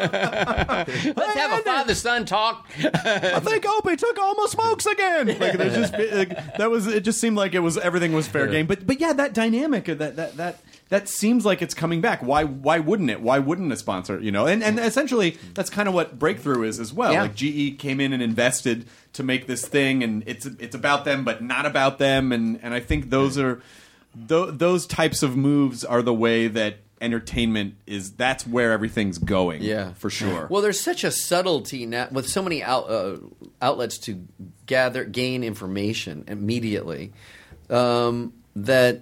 Let's have a father-son talk. I think Opie took all my smokes again. Like, there's just that was. It just seemed like everything was fair game. But yeah, that dynamic that seems like it's coming back. Why wouldn't it? Why wouldn't a sponsor? And essentially that's kind of what Breakthrough is as well. Yeah. Like GE came in and invested to make this thing, and it's about them but not about them. And I think those types of moves are the way that entertainment is. That's where everything's going. Yeah, for sure. Well, there's such a subtlety now with so many outlets to gain information immediately that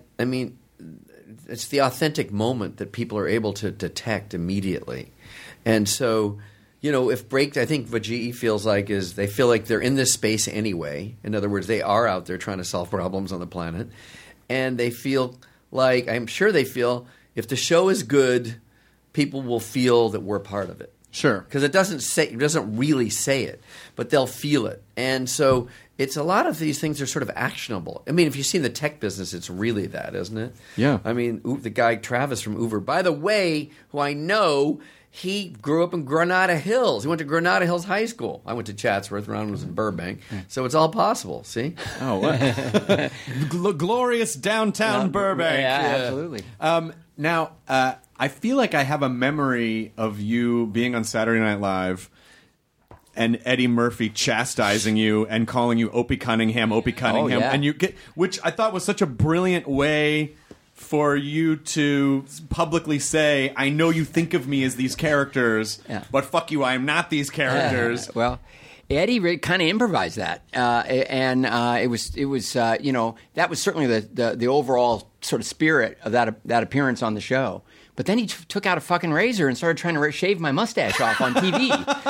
it's the authentic moment that people are able to detect immediately, and so. I think what GE feels like is they feel like they're in this space anyway. In other words, they are out there trying to solve problems on the planet, and they feel like I'm sure they feel. If the show is good, people will feel that we're part of it. Sure. Because it doesn't really say it, but they'll feel it. And so it's a lot of these things are sort of actionable. I mean, if you've seen the tech business, it's really that, isn't it? Yeah. I mean, the guy Travis from Uber, by the way, who I know, he grew up in Granada Hills. He went to Granada Hills High School. I went to Chatsworth. Ron was in Burbank. So it's all possible, see? Oh, what? Glorious downtown Burbank. Yeah, absolutely. Now, I feel like I have a memory of you being on Saturday Night Live and Eddie Murphy chastising you and calling you Opie Cunningham, yeah. and which I thought was such a brilliant way for you to publicly say, I know you think of me as these characters, but fuck you, I am not these characters. Well, Eddie kind of improvised that, and it was that was certainly the overall sort of spirit of that appearance on the show. But then he took out a fucking razor and started trying to shave my mustache off on TV.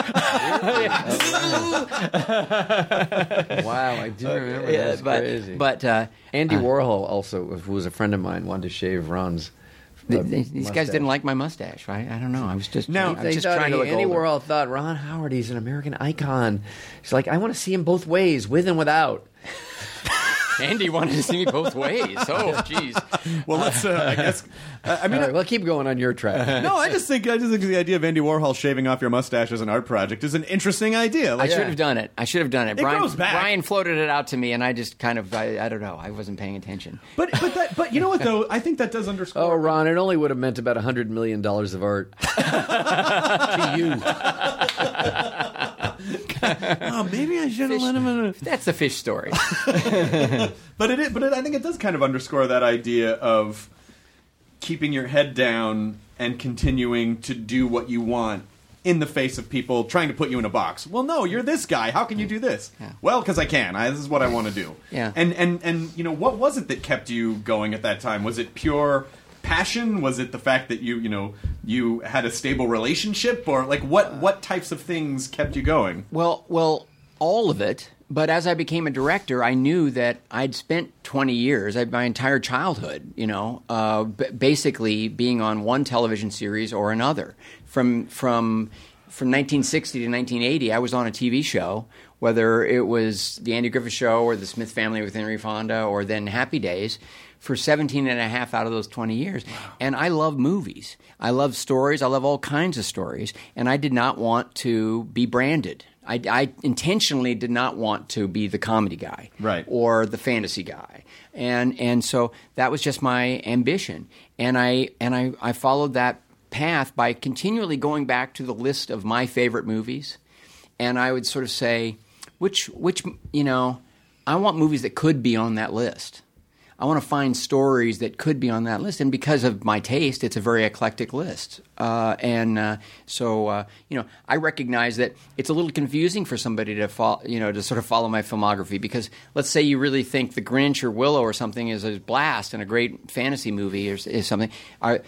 Wow, I do remember that. Crazy. But Andy Warhol also, who was a friend of mine, wanted to shave Ron's these guys didn't like my mustache, right? I don't know. I was just trying to look Andy older. Warhol thought Ron Howard, he's an American icon. He's like, I want to see him both ways, with and without. Andy wanted to see me both ways. Oh, jeez. Well, let's. I guess. All right, well, keep going on your track. No, I just think the idea of Andy Warhol shaving off your mustache as an art project is an interesting idea. I should have done it. It grows back. Brian floated it out to me, and I just kind of, I don't know. I wasn't paying attention. But you know what though? I think that does underscore. Oh, Ron, it only would have meant about $100 million of art to you. Oh, maybe I should have let him. That's the fish story. But I think it does kind of underscore that idea of keeping your head down and continuing to do what you want in the face of people trying to put you in a box. Well, no, you're this guy. How can you do this? Yeah. Well, because I can. This is what I want to do. Yeah. And what was it that kept you going at that time? Was it pure passion? Was it the fact that you had a stable relationship, or like what types of things kept you going? Well, all of it. But as I became a director, I knew that I'd spent 20 years, my entire childhood, basically being on one television series or another. From 1960 to 1980, I was on a TV show, whether it was The Andy Griffith Show or The Smith Family with Henry Fonda or then Happy Days, for 17 and a half out of those 20 years. Wow. And I love movies. I love stories. I love all kinds of stories. And I did not want to be branded. I intentionally did not want to be the comedy guy, right, or the fantasy guy, and so that was just my ambition, and I followed that path by continually going back to the list of my favorite movies, and I would sort of say, which I want movies that could be on that list. I want to find stories that could be on that list, and because of my taste, it's a very eclectic list. So I recognize that it's a little confusing for somebody to sort of follow my filmography, because let's say you really think The Grinch or Willow or something is a blast and a great fantasy movie or is something.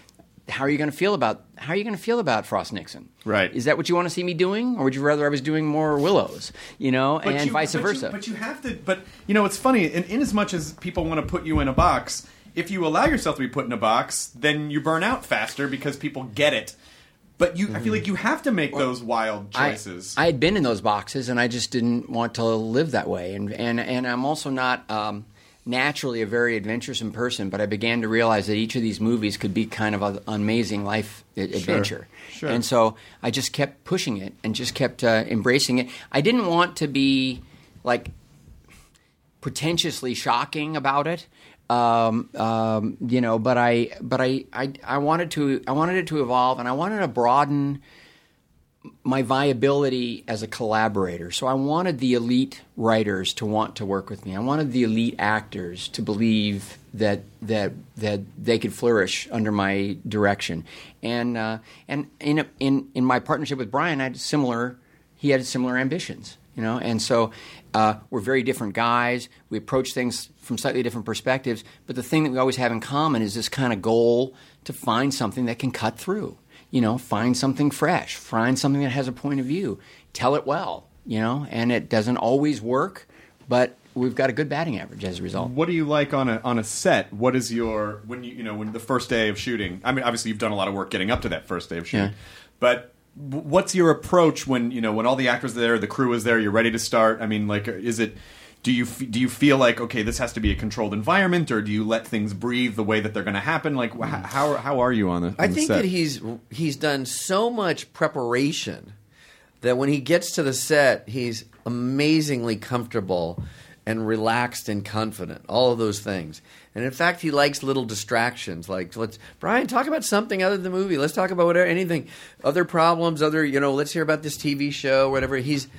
how are you going to feel about Frost Nixon? Right. Is that what you want to see me doing, or would you rather I was doing more Willows? And vice versa. But you have to. But it's funny. In as much as people want to put you in a box, if you allow yourself to be put in a box, then you burn out faster because people get it. But I feel like you have to make those wild choices. I had been in those boxes, and I just didn't want to live that way. And I'm also not naturally a very adventuresome person, but I began to realize that each of these movies could be kind of an amazing life adventure. Sure. And so I just kept pushing it and just kept embracing it. I didn't want to be like pretentiously shocking about it. But I wanted it to evolve, and I wanted to broaden my viability as a collaborator. So I wanted the elite writers to want to work with me. I wanted the elite actors to believe that they could flourish under my direction. And in my partnership with Brian, he had similar ambitions. And so we're very different guys. We approach things from slightly different perspectives. But the thing that we always have in common is this kind of goal to find something that can cut through. Find something fresh. Find something that has a point of view. Tell it well. And it doesn't always work, but we've got a good batting average as a result. What do you like on a set? What is when the first day of shooting? I mean, obviously you've done a lot of work getting up to that first day of shooting, but what's your approach when all the actors are there, the crew is there, you're ready to start? I mean, like, is it? Do you feel like, okay, this has to be a controlled environment, or do you let things breathe the way that they're going to happen? Like, how are you on the? I think that he's done so much preparation that when he gets to the set, he's amazingly comfortable and relaxed and confident. All of those things. And in fact, he likes little distractions. Like, Brian, talk about something other than the movie. Let's talk about anything, other problems, let's hear about this TV show, whatever. He's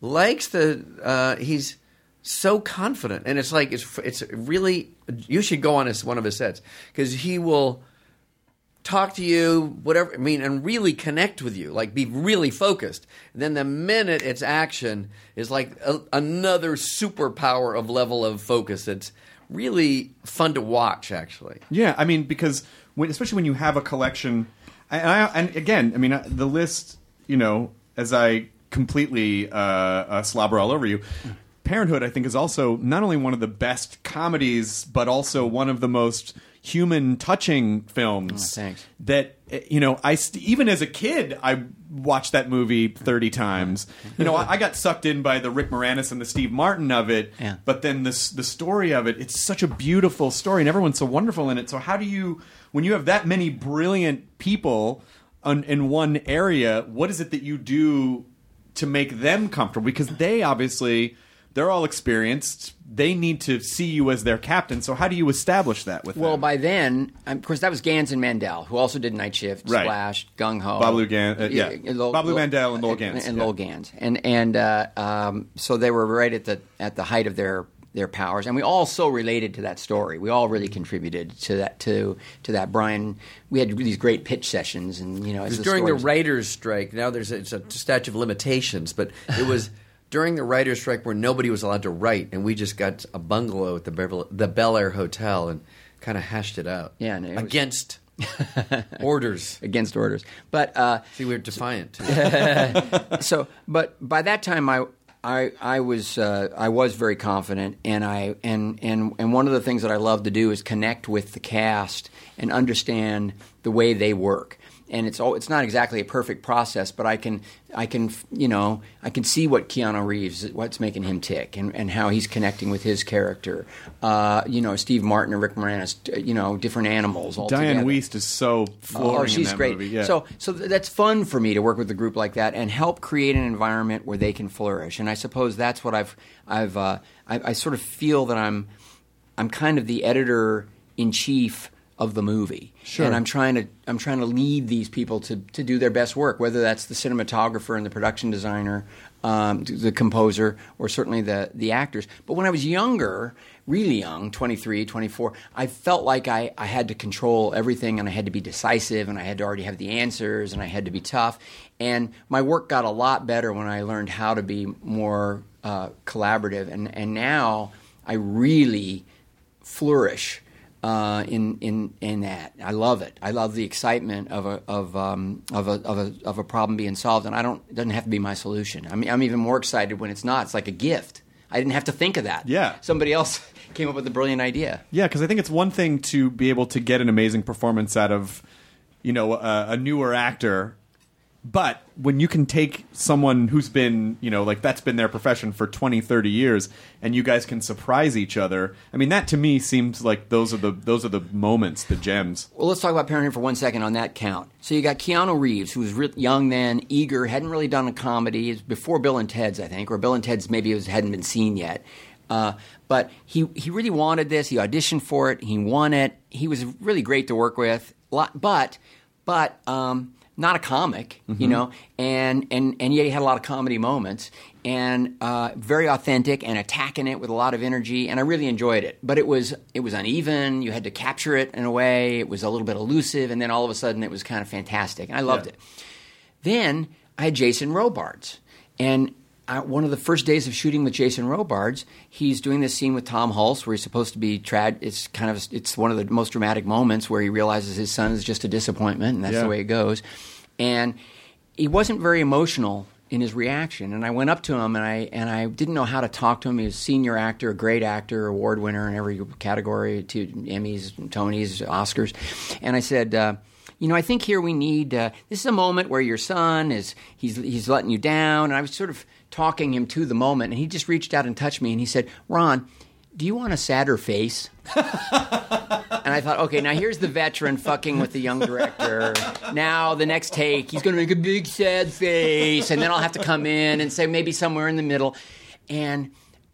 so confident, and it's like it's really. You should go on one of his sets because he will talk to you, whatever. I mean, and really connect with you, like be really focused. And then the minute it's action is like another superpower of level of focus. It's really fun to watch, actually. Yeah, I mean, because especially when you have a collection, and again, I mean, the list, as I completely slobber all over you. Parenthood, I think, is also not only one of the best comedies, but also one of the most human, touching films. Oh, thanks. That even as a kid, I watched that movie 30 times. I got sucked in by the Rick Moranis and the Steve Martin of it. Yeah. But then the story of it, it's such a beautiful story, and everyone's so wonderful in it. So how do you, when you have that many brilliant people in one area, what is it that you do to make them comfortable? Because they're all experienced. They need to see you as their captain. So how do you establish that with them? Well, by then, of course, that was Gans and Mandel, who also did Night Shift, Right. Splash, Gung Ho. Babalu Mandel and Lowell Gans. And Lowell Gans. And so they were right at the height of their powers. And we all so related to that story. We all really contributed to that. Brian, we had these great pitch sessions. And, it was during the writer's strike. Now it's a statute of limitations, but it was during the writer's strike where nobody was allowed to write, and we just got a bungalow at the Bel Air Hotel and kind of hashed it out. Yeah, no, against orders. Against orders. But see, we're defiant. But by that time, I was very confident, and one of the things that I love to do is connect with the cast and understand the way they work. And it's not exactly a perfect process, but I can see what Keanu Reeves, what's making him tick, and how he's connecting with his character. Steve Martin and Rick Moranis, different animals all Diane together. Wiest is so flooring she's in that great. movie. Yeah. So that's fun for me to work with a group like that and help create an environment where they can flourish. And I suppose that's what I sort of feel that I'm kind of the editor in chief of the movie. Sure. And I'm trying to lead these people to do their best work, whether that's the cinematographer and the production designer, the composer, or certainly the actors. But when I was younger, really young, 23, 24, I felt like I had to control everything, and I had to be decisive, and I had to already have the answers, and I had to be tough. And my work got a lot better when I learned how to be more collaborative. And now I really flourish in that. I love it. I love the excitement of a problem being solved, and it doesn't have to be my solution. I'm even more excited when it's not. It's like a gift. I didn't have to think of that. Yeah. Somebody else came up with a brilliant idea. Yeah, because I think it's one thing to be able to get an amazing performance out of, a newer actor. But when you can take someone who's been, that's been their profession for 20, 30 years, and you guys can surprise each other, I mean, that to me seems like those are the moments, the gems. Well, let's talk about Parenthood for 1 second on that count. So you got Keanu Reeves, who was young then, eager, hadn't really done a comedy. It was before Bill and Ted's, I think, or Bill and Ted's maybe hadn't been seen yet. But he really wanted this. He auditioned for it. He won it. He was really great to work with. But not a comic, and yet he had a lot of comedy moments, and very authentic and attacking it with a lot of energy, and I really enjoyed it. But it was uneven. You had to capture it in a way. It was a little bit elusive, and then all of a sudden it was kind of fantastic, and I loved it. Then I had Jason Robards, and one of the first days of shooting with Jason Robards, he's doing this scene with Tom Hulce where he's supposed to be it's one of the most dramatic moments where he realizes his son is just a disappointment, and that's the way it goes. And he wasn't very emotional in his reaction, and I went up to him and I didn't know how to talk to him. He was a senior actor, a great actor, award winner in every category, Emmys, Tonys, Oscars, and I said, I think here we need. This is a moment where your son he's letting you down, and I was sort of talking him to the moment, and he just reached out and touched me, and he said, "Ron, do you want a sadder face?" And I thought, okay, now here's the veteran fucking with the young director. Now the next take, he's going to make a big sad face, and then I'll have to come in and say maybe somewhere in the middle, and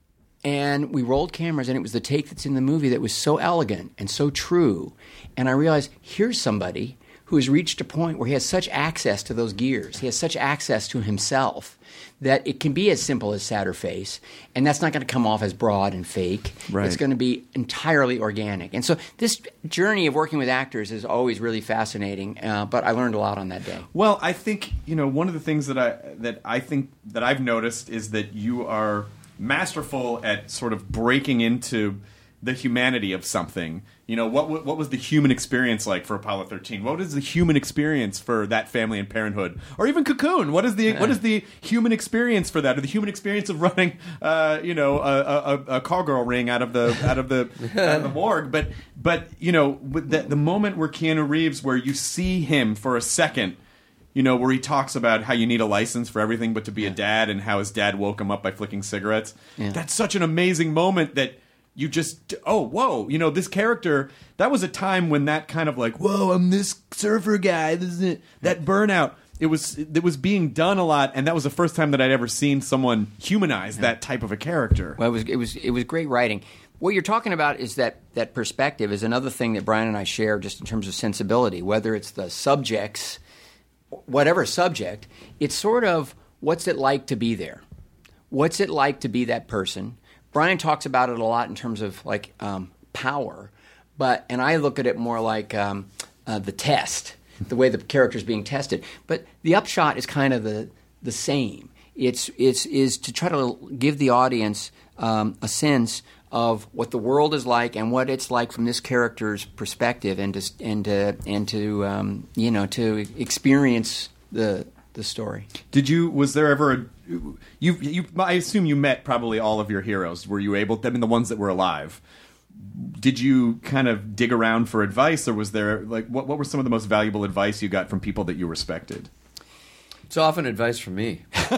we rolled cameras, and it was the take that's in the movie that was so elegant and so true, and I realized here's somebody who has reached a point where he has such access to those gears, he has such access to himself, that it can be as simple as sadder face, and that's not going to come off as broad and fake. Right. It's going to be entirely organic. And so this journey of working with actors is always really fascinating, but I learned a lot on that day. Well, I think, one of the things that I've noticed is that you are masterful at sort of breaking into the humanity of something. What was the human experience like for Apollo 13? What is the human experience for that family in Parenthood, or even Cocoon? What is the human experience for that, or the human experience of running, a cowgirl ring out of the morgue? But the moment where Keanu Reeves, where you see him for a second, where he talks about how you need a license for everything but to be a dad, and how his dad woke him up by flicking cigarettes. Yeah. That's such an amazing moment that. You just, this character, that was a time when that kind of like, whoa, I'm this surfer guy, that burnout, it was being done a lot, and that was the first time that I'd ever seen someone humanize that type of a character. Well, it was great writing. What you're talking about is that perspective is another thing that Brian and I share just in terms of sensibility, whether it's the subjects, whatever subject, it's sort of what's it like to be there? What's it like to be that person? Brian talks about it a lot in terms of like power, and I look at it more like the test, the way the character is being tested. But the upshot is kind of the same. It's to try to give the audience a sense of what the world is like and what it's like from this character's perspective, and to experience the story. Was there ever I assume you met probably all of your heroes. Were you able, the ones that were alive? Did you kind of dig around for advice, or was there, what were some of the most valuable advice you got from people that you respected? It's often advice from me. He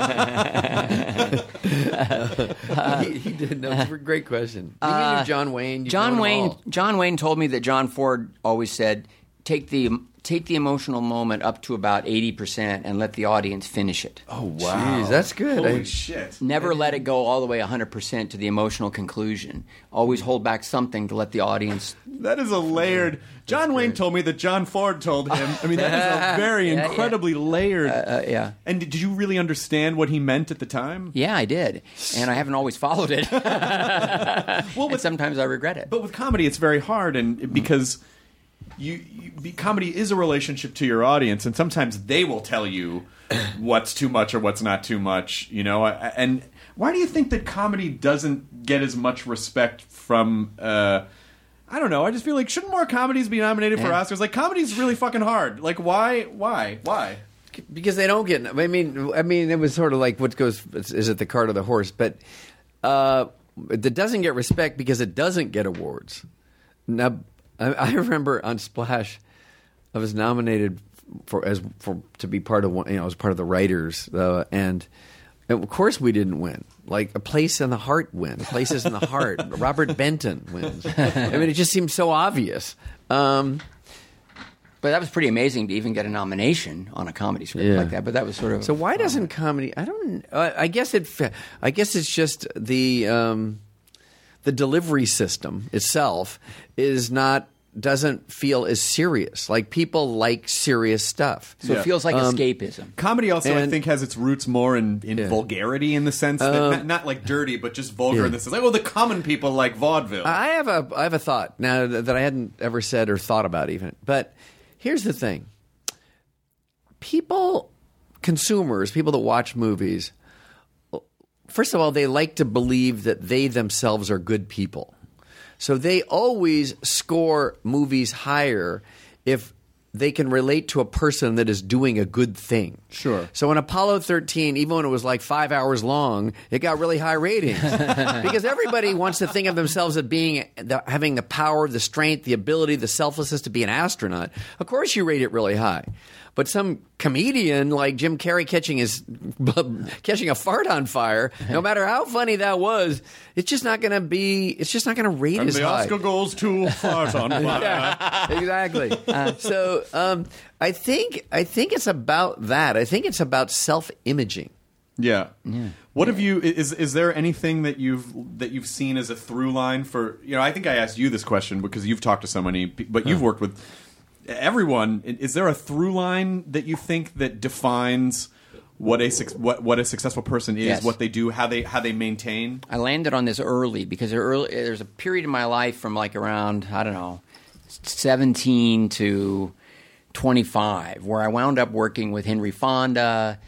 did. No, it's a great question. John Wayne. John Wayne told me that John Ford always said, take the emotional moment up to about 80% and let the audience finish it. Oh, wow. Jeez, that's good. Holy shit. Never let it go all the way 100% to the emotional conclusion. Always hold back something to let the audience... That is a layered... John Wayne told me that John Ford told him. I mean, that is a very incredibly layered... yeah. And did you really understand what he meant at the time? Yeah, I did. And I haven't always followed it. And sometimes I regret it. But with comedy, it's very hard, and because... comedy is a relationship to your audience, and sometimes they will tell you what's too much or what's not too much, and why do you think that comedy doesn't get as much respect from I don't know. I just feel like shouldn't more comedies be nominated for Oscars? Like, comedy's really fucking hard. Like, why? Because they don't get. I mean, it was sort of like what goes. Is it the cart or the horse? But it doesn't get respect because it doesn't get awards. Now, I remember on Splash, I was nominated to be part of one. I was part of the writers, and of course we didn't win. Like A Place in the Heart wins. Places in the Heart. Robert Benton wins. I mean, it just seems so obvious. But that was pretty amazing to even get a nomination on a comedy script like that. But that was sort of. So why doesn't comedy? I don't. I guess it's just the delivery system itself doesn't feel as serious. Like people like serious stuff. So it feels like escapism. Comedy also, I think, has its roots more in vulgarity in the sense that not like dirty, but just vulgar in the sense. Like, well, the common people like vaudeville. I have a thought now that I hadn't ever said or thought about even. But here's the thing: consumers, people that watch movies. First of all, they like to believe that they themselves are good people. So they always score movies higher if they can relate to a person that is doing a good thing. Sure. So in Apollo 13, even when it was like 5 hours long, it got really high ratings. Because everybody wants to think of themselves as having the power, the strength, the ability, the selflessness to be an astronaut. Of course you rate it really high. But some comedian like Jim Carrey catching a fart on fire, no matter how funny that was, it's just not going to rate as high. And the Oscar goes to fart on fire. Yeah, exactly. So I think it's about that. I think it's about self-imaging. Yeah. What have you? Is there anything that you've seen as a through line for? I think I asked you this question because you've talked to so many, but you've worked with everyone. Is there a through line that you think that defines what a successful person is, Yes. what they do, how they maintain? I landed on this early because there's a period in my life from like around, 17 to 25 where I wound up working with Henry Fonda,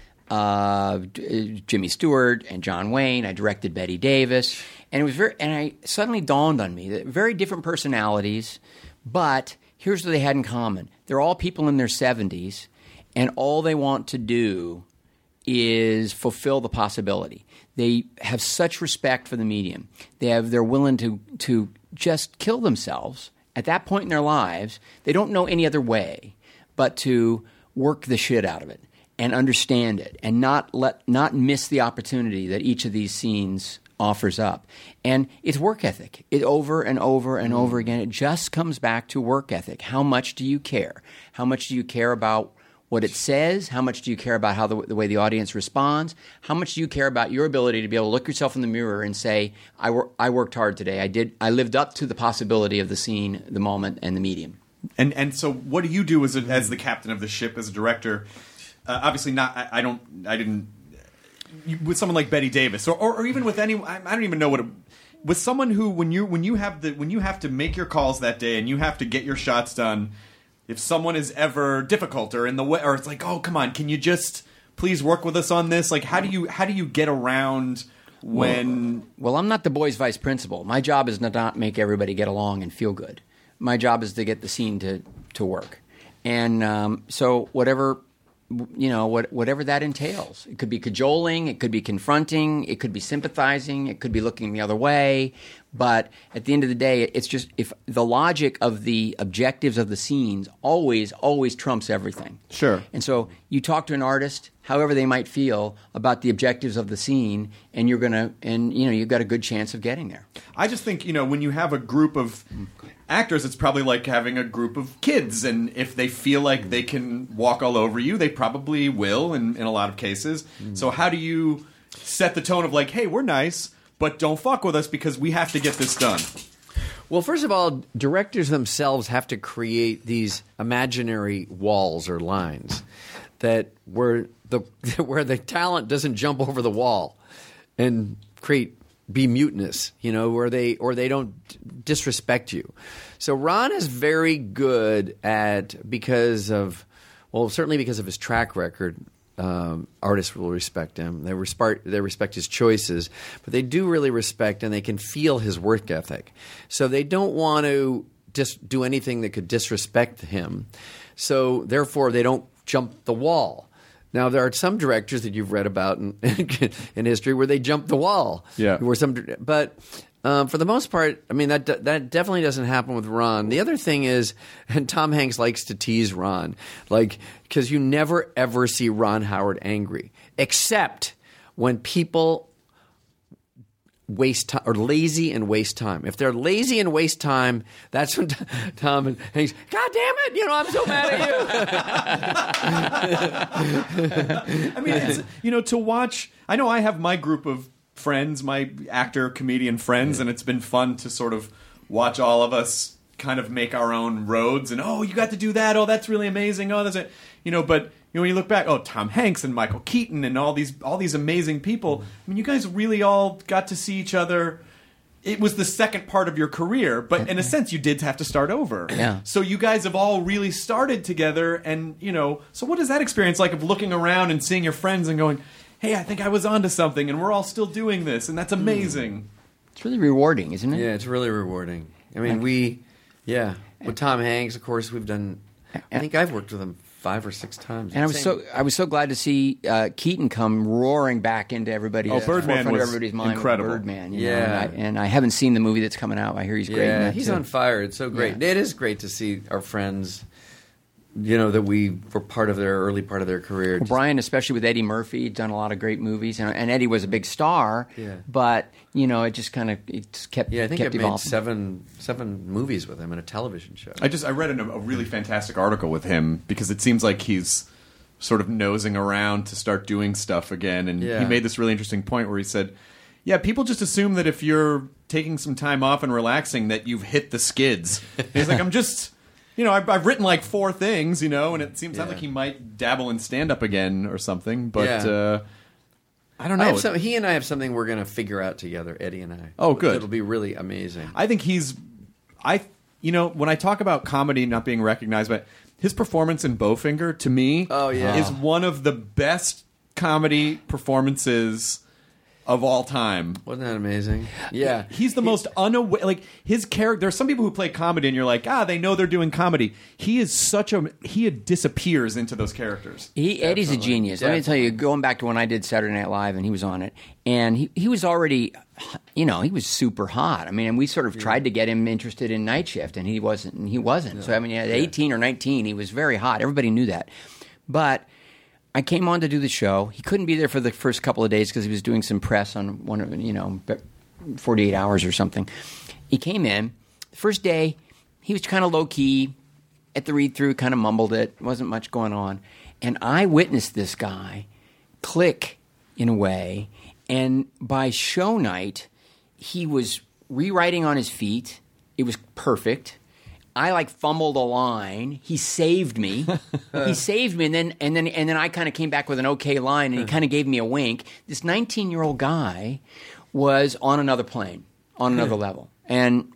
Jimmy Stewart, and John Wayne. I directed Bette Davis, and it suddenly dawned on me that very different personalities, but here's what they had in common. They're all people in their 70s, and all they want to do is fulfill the possibility. They have such respect for the medium. They're willing to just kill themselves at that point in their lives. They don't know any other way but to work the shit out of it and understand it and not miss the opportunity that each of these scenes offers up. And it's work ethic. It over and over and over again. It just comes back to work ethic. How much do you care? How much do you care about what it says? How much do you care about how the way the audience responds? How much do you care about your ability to be able to look yourself in the mirror and say, I worked hard today. I lived up to the possibility of the scene, the moment, and the medium. And so what do you do as the captain of the ship, as a director? Obviously not. I didn't. With someone like Bette Davis, or even with anyone, I don't even know what. With someone who, when you have to make your calls that day and you have to get your shots done, if someone is ever difficult or in the way, or it's like, oh come on, can you just please work with us on this? Like, how do you get around when? Well, I'm not the boys' vice principal. My job is to not make everybody get along and feel good. My job is to get the scene to work, and so whatever that entails. It could be cajoling, it could be confronting, it could be sympathizing, it could be looking the other way. But at the end of the day, it's just if the logic of the objectives of the scenes always trumps everything. Sure. And so you talk to an artist, however they might feel about the objectives of the scene, and you've got a good chance of getting there. I just think, when you have a group of actors, it's probably like having a group of kids, and if they feel like they can walk all over you, they probably will in a lot of cases. So how do you set the tone of like, hey, we're nice, but don't fuck with us because we have to get this done? Well, first of all, directors themselves have to create these imaginary walls or lines that where the talent doesn't jump over the wall and be mutinous, or they don't disrespect you. So Ron is very good certainly because of his track record, artists will respect him. They respect his choices, but they do really respect and they can feel his work ethic. So they don't want to just do anything that could disrespect him. So therefore, they don't jump the wall. Now, there are some directors that you've read about in history where they jump the wall. Yeah. But for the most part, I mean, that definitely doesn't happen with Ron. The other thing is, and Tom Hanks likes to tease Ron, because you never, ever see Ron Howard angry, except when people waste time or lazy and waste time. If they're lazy and waste time, that's when Tom and Hanks, God damn it, I'm so mad at you. I mean, it's, to watch. I know I have my group of friends, my actor, comedian friends, and it's been fun to sort of watch all of us kind of make our own roads. And you got to do that. Oh, that's really amazing. Oh, that's it. But when you look back, Tom Hanks and Michael Keaton and all these amazing people. I mean, you guys really all got to see each other. It was the second part of your career, but in a sense, you did have to start over. Yeah. So you guys have all really started together, and So what is that experience like of looking around and seeing your friends and going, hey, I think I was onto something, and we're all still doing this, and that's amazing. It's really rewarding, isn't it? Yeah, it's really rewarding. I mean, with Tom Hanks, of course, we've done. I think I've worked with him 5 or 6 times. And I was so glad to see Keaton come roaring back into everybody's Birdman forefront was of everybody's mind. incredible. Birdman, Yeah. And I haven't seen the movie that's coming out. I hear he's great. in that he's too. on fire. It's so great. Yeah. It is great to see our friends. That we were part of their early part of their career. Well, Brian, especially with Eddie Murphy, done a lot of great movies, and Eddie was a big star. Yeah. But it just kind of kept. I think kept I've made evolving. seven movies with him in a television show. I read a really fantastic article with him because it seems like he's sort of nosing around to start doing stuff again, and he made this really interesting point where he said, "Yeah, people just assume that if you're taking some time off and relaxing, that you've hit the skids." He's like, "I'm just." I've written like 4 things, and it seems like he might dabble in stand-up again or something, but I don't know. He and I have something we're going to figure out together, Eddie and I. Oh, good. It'll be really amazing. I think when I talk about comedy not being recognized, but his performance in Bowfinger, to me, is one of the best comedy performances of all time. Wasn't that amazing? Yeah. He's the most unaware. Like, his character. There are some people who play comedy and you're like, they know they're doing comedy. He disappears into those characters. Eddie's a genius. Let me tell you, going back to when I did Saturday Night Live and he was on it, and he was already, he was super hot. I mean, and we sort of tried to get him interested in Night Shift, and he wasn't. Yeah. So, I mean, at 18 or 19, he was very hot. Everybody knew that. But I came on to do the show. He couldn't be there for the first couple of days because he was doing some press on 48 hours or something. He came in. The first day, he was kind of low-key. At the read-through, kind of mumbled it. Wasn't much going on. And I witnessed this guy click in a way. And by show night, he was rewriting on his feet. It was perfect. I fumbled a line. He saved me. And then I kind of came back with an okay line, and he kind of gave me a wink. This 19-year-old guy was on another plane, on another level, and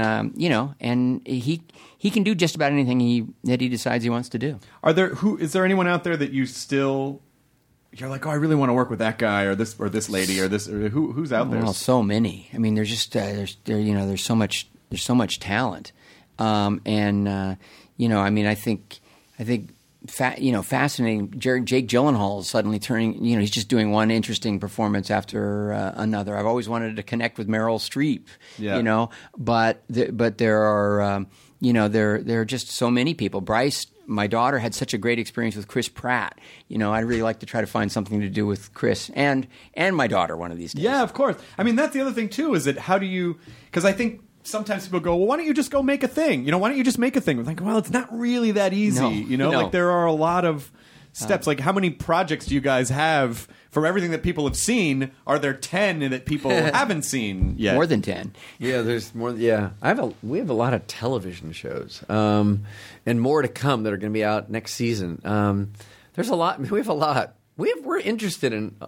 he can do just about anything that he decides he wants to do. Is there anyone out there that you're like, I really want to work with that guy or this lady or this, or who's out there? Well, so many. I mean, there's just there's so much talent. I mean, I think fascinating. Jake Gyllenhaal is suddenly turning. He's just doing one interesting performance after another. I've always wanted to connect with Meryl Streep. Yeah. But there are there are just so many people. Bryce, my daughter, had such a great experience with Chris Pratt. I'd really like to try to find something to do with Chris and my daughter one of these days. Yeah, of course. I mean, that's the other thing too. Is that how do you? Because I think. Sometimes people go, well, why don't you just go make a thing? Why don't you just make a thing? We're like, well, it's not really that easy. No. Like there are a lot of steps. Like how many projects do you guys have from everything that people have seen? Are there 10 that people haven't seen yet? More than 10. Yeah, there's more. Yeah, we have a lot of television shows, and more to come that are going to be out next season. There's a lot. We have a lot. We're interested in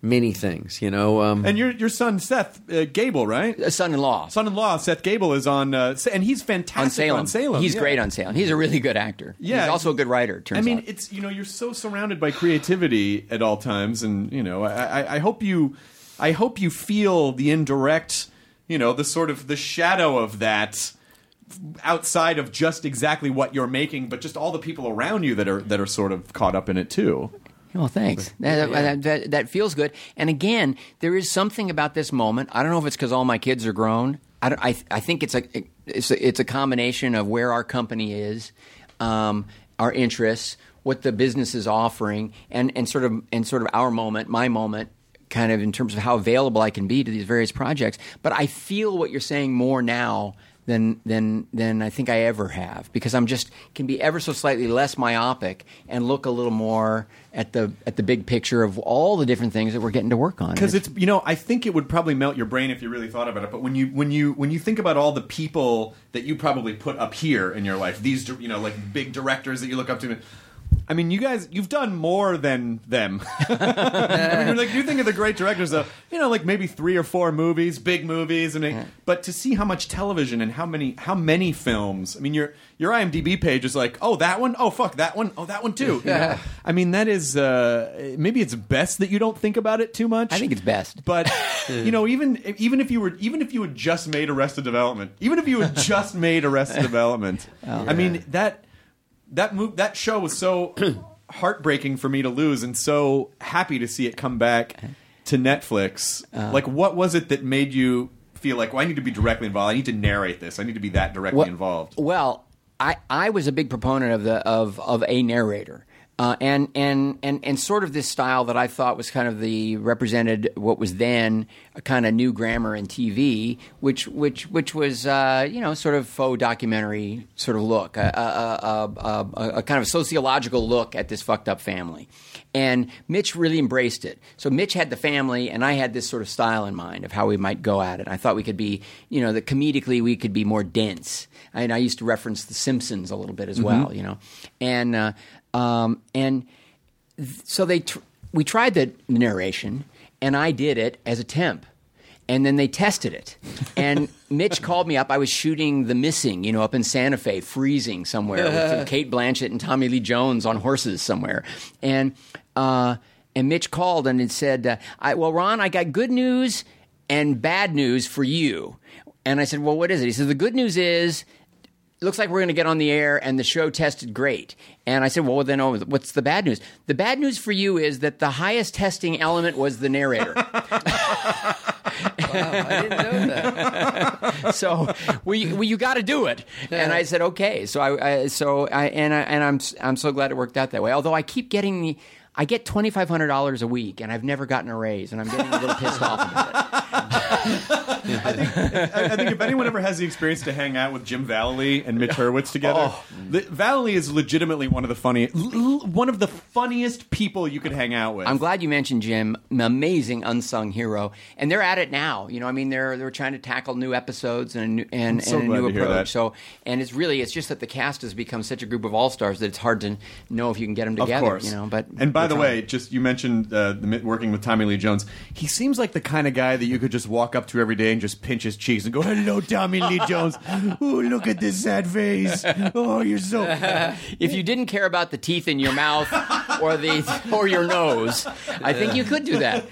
many things. And your son Seth Gable, right? Son-in-law. Son-in-law Seth Gable is on, and he's fantastic on Salem. He's great on Salem. He's a really good actor. Yeah, he's also a good writer. Turns out. It's you're so surrounded by creativity at all times, and I hope you feel the indirect, the sort of the shadow of that outside of just exactly what you're making, but just all the people around you that are sort of caught up in it too. Well, thanks. That feels good. And again, there is something about this moment. I don't know if it's because all my kids are grown. I think it's a combination of where our company is, our interests, what the business is offering, and sort of our moment, my moment, kind of in terms of how available I can be to these various projects. But I feel what you're saying more now than I think I ever have, because I'm just can be ever so slightly less myopic and look a little more at the big picture of all the different things that we're getting to work on. Because it's I think it would probably melt your brain if you really thought about it. But when you think about all the people that you probably put up here in your life, these like big directors that you look up to. I mean, you guys, you've done more than them. I mean, you think of the great directors, though, like maybe 3 or 4 movies, big movies, but to see how much television and how many films. I mean, your IMDb page is like, oh, that one, oh, fuck, that one, oh, that one too. I mean, that is maybe it's best that you don't think about it too much. I think it's best, but even if you had just made Arrested Development, I mean that show was so heartbreaking for me to lose, and so happy to see it come back to Netflix. Like, what was it that made you feel like, well, I need to be directly involved? I need to narrate this. I need to be that directly involved. Well, I was a big proponent of a narrator. And sort of this style that I thought was kind of represented what was then a kind of new grammar in TV, which was sort of faux documentary sort of look, a kind of sociological look at this fucked up family. And Mitch really embraced it. So Mitch had the family, and I had this sort of style in mind of how we might go at it. I thought we could be, that comedically we could be more dense. I used to reference The Simpsons a little bit as well, and so we tried the narration, and I did it as a temp. And then they tested it. And Mitch called me up. I was shooting The Missing, up in Santa Fe, freezing somewhere with Kate Blanchett and Tommy Lee Jones on horses somewhere. And Mitch called and it said, well, Ron, I got good news and bad news for you. And I said, well, what is it? He said, the good news is, it looks like we're going to get on the air, and the show tested great. And I said, well, then what's the bad news? The bad news for you is that the highest testing element was the narrator. Wow, I didn't know that. So you got to do it. And I said, okay. So I'm so glad it worked out that way. Although I keep getting I get $2,500 a week, and I've never gotten a raise, and I'm getting a little pissed off about it. I think if anyone ever has the experience to hang out with Jim Vallely and Mitch Hurwitz together, Vallely is legitimately one of the funniest people you could hang out with. I'm glad you mentioned Jim, an amazing unsung hero, and they're at it now. They're trying to tackle new episodes and a new approach. So, and it's just that the cast has become such a group of all stars that it's hard to know if you can get them together. Of course. But by the way, just you mentioned working with Tommy Lee Jones. He seems like the kind of guy that you could just walk up to every day and just pinch his cheeks and go, "Hello, Tommy Lee Jones. Oh, look at this sad face. Oh, you're so." If you didn't care about the teeth in your mouth or your nose, I think you could do that.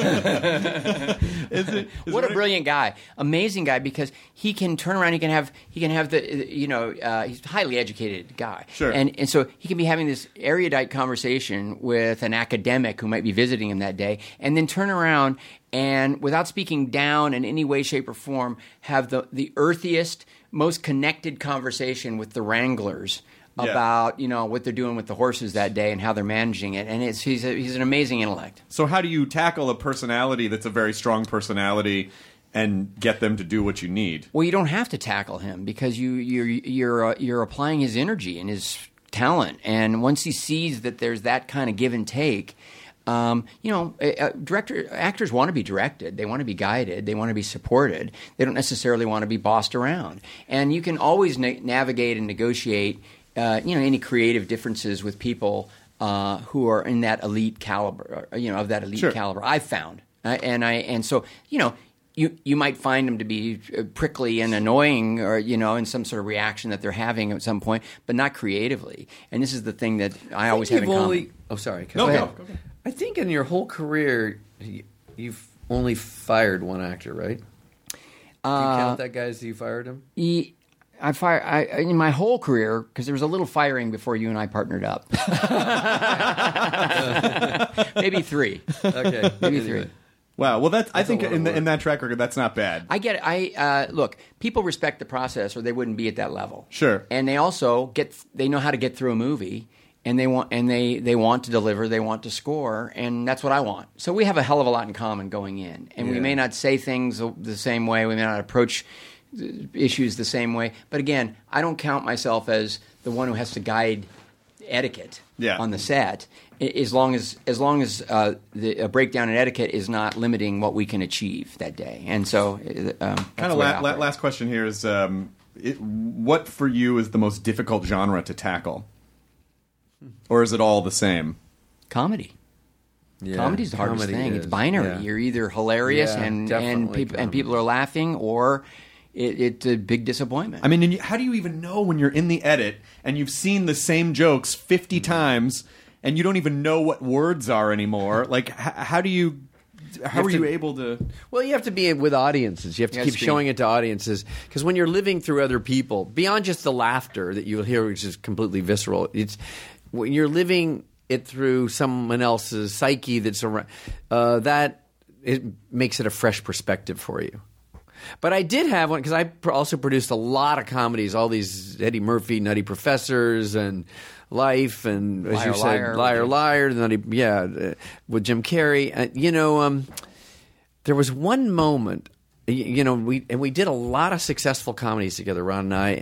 What a brilliant guy, amazing guy, because he can turn around. He can have he's a highly educated guy, sure, and so he can be having this erudite conversation with an academic who might be visiting him that day, and then turn around and, without speaking down in any way, shape, or form, have the earthiest, most connected conversation with the wranglers about what they're doing with the horses that day and how they're managing it. And he's an amazing intellect. So how do you tackle a personality that's a very strong personality and get them to do what you need? Well, you don't have to tackle him, because you're applying his energy and his talent, and once he sees that there's that kind of give and take, actors want to be directed, they want to be guided, they want to be supported. They don't necessarily want to be bossed around, and you can always navigate and negotiate, any creative differences with people who are in that elite caliber, of that elite Sure. caliber. I've found, and so you might find them to be prickly and annoying, or in some sort of reaction that they're having at some point, but not creatively. And this is the thing that I always have in common. Oh, sorry. No, Go go. ahead. Go. I think in your whole career, you've only fired one actor, right? Do you count that guy as you fired him? In my whole career, because there was a little firing before you and I partnered up. Maybe 3. Okay, Maybe 3. Wow. Well, I think a lot of in that track record, that's not bad. I get it. Look, people respect the process, or they wouldn't be at that level. Sure. And they also they know how to get through a movie, and they want to deliver, they want to score, and that's what I want. So we have a hell of a lot in common going in, and we may not say things the same way, we may not approach issues the same way, but again, I don't count myself as the one who has to guide etiquette on the set. As long as a breakdown in etiquette is not limiting what we can achieve that day, and so Kind of last question here is, what for you is the most difficult genre to tackle, or is it all the same? Comedy. Yeah, Comedy's the hardest thing. It's binary. Yeah. You're either hilarious Yeah, and definitely people are laughing, or it's a big disappointment. I mean, how do you even know when you're in the edit and you've seen the same jokes 50 times and you don't even know what words are anymore? Like, how are you able to? Well, you have to be with audiences. You have to keep showing it to audiences, because when you're living through other people, beyond just the laughter that you'll hear, which is completely visceral, it's when you're living it through someone else's psyche that's around, that it makes it a fresh perspective for you. But I did have one, because I also produced a lot of comedies, all these Eddie Murphy, Nutty Professors, and Life, and as Liar, you said, Liar. Liar, Nutty, with Jim Carrey. There was one moment, we did a lot of successful comedies together, Ron and I,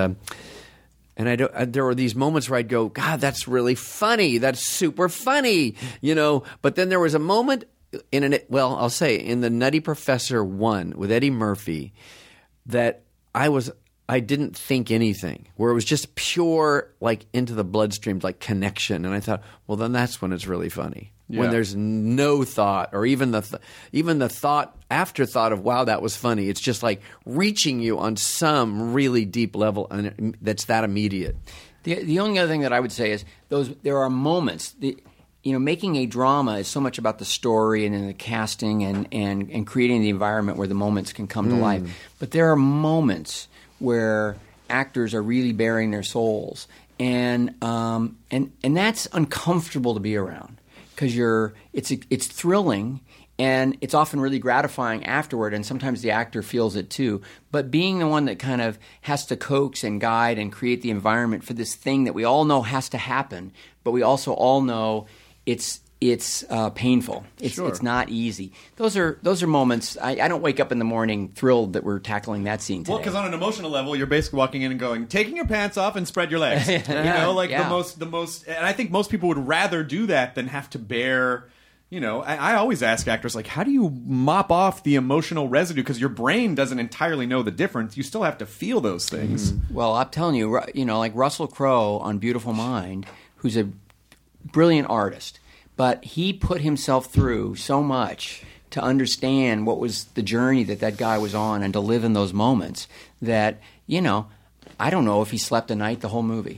and there were these moments where I'd go, God, that's really funny. That's super funny, But then there was a moment in I'll say in the Nutty Professor 1 with Eddie Murphy that I didn't think anything, where it was just pure, like, into the bloodstream, like, connection. And I thought, well, then that's when it's really funny. Yeah. When there's no thought, or even the afterthought of, wow, that was funny. It's just like reaching you on some really deep level, and that's that immediate. The only other thing that I would say is there are moments. Making a drama is so much about the story and the casting and creating the environment where the moments can come to life. But there are moments where actors are really bearing their souls, and that's uncomfortable to be around, because it's thrilling, and it's often really gratifying afterward, and sometimes the actor feels it too. But being the one that kind of has to coax and guide and create the environment for this thing that we all know has to happen, but we also all know it's painful. It's not easy. Those are moments. I don't wake up in the morning thrilled that we're tackling that scene today. Well, because on an emotional level, you're basically walking in and going, taking your pants off and spread your legs. The most, and I think most people would rather do that than have to bear. I always ask actors, like, how do you mop off the emotional residue? Because your brain doesn't entirely know the difference. You still have to feel those things. Well, I'm telling you, like Russell Crowe on Beautiful Mind, who's a brilliant artist, but he put himself through so much to understand what was the journey that guy was on, and to live in those moments that, I don't know if he slept a night the whole movie.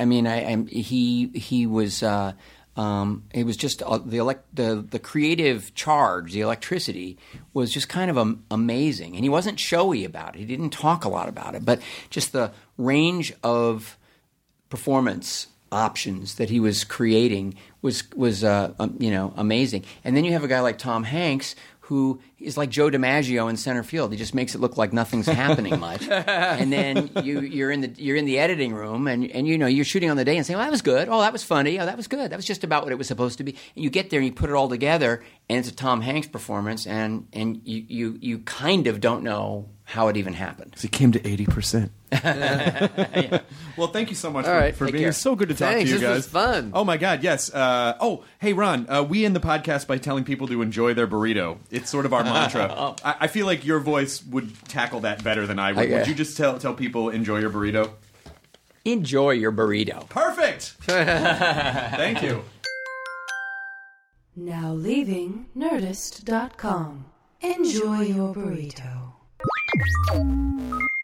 He was it was just the creative charge, the electricity was just kind of amazing, and he wasn't showy about it. He didn't talk a lot about it, but just the range of performance options that he was creating was amazing. And then you have a guy like Tom Hanks, who is like Joe DiMaggio in center field. He just makes it look like nothing's happening much. And then you're in the editing room, and you're shooting on the day and saying, "Oh, that was good. Oh, that was funny. Oh, that was good. That was just about what it was supposed to be." And you get there and you put it all together, and it's a Tom Hanks performance, and you kind of don't know how it even happened. So he came to 80%. Yeah. Well, thank you so much for being here. It's so good to talk to you guys. This was fun. Oh my God, yes. Hey Ron, we end the podcast by telling people to enjoy their burrito. It's sort of our mantra. I feel like your voice would tackle that better than I would. Would you just tell people enjoy your burrito? Enjoy your burrito. Perfect. Thank you. Now leaving Nerdist.com. Enjoy your burrito.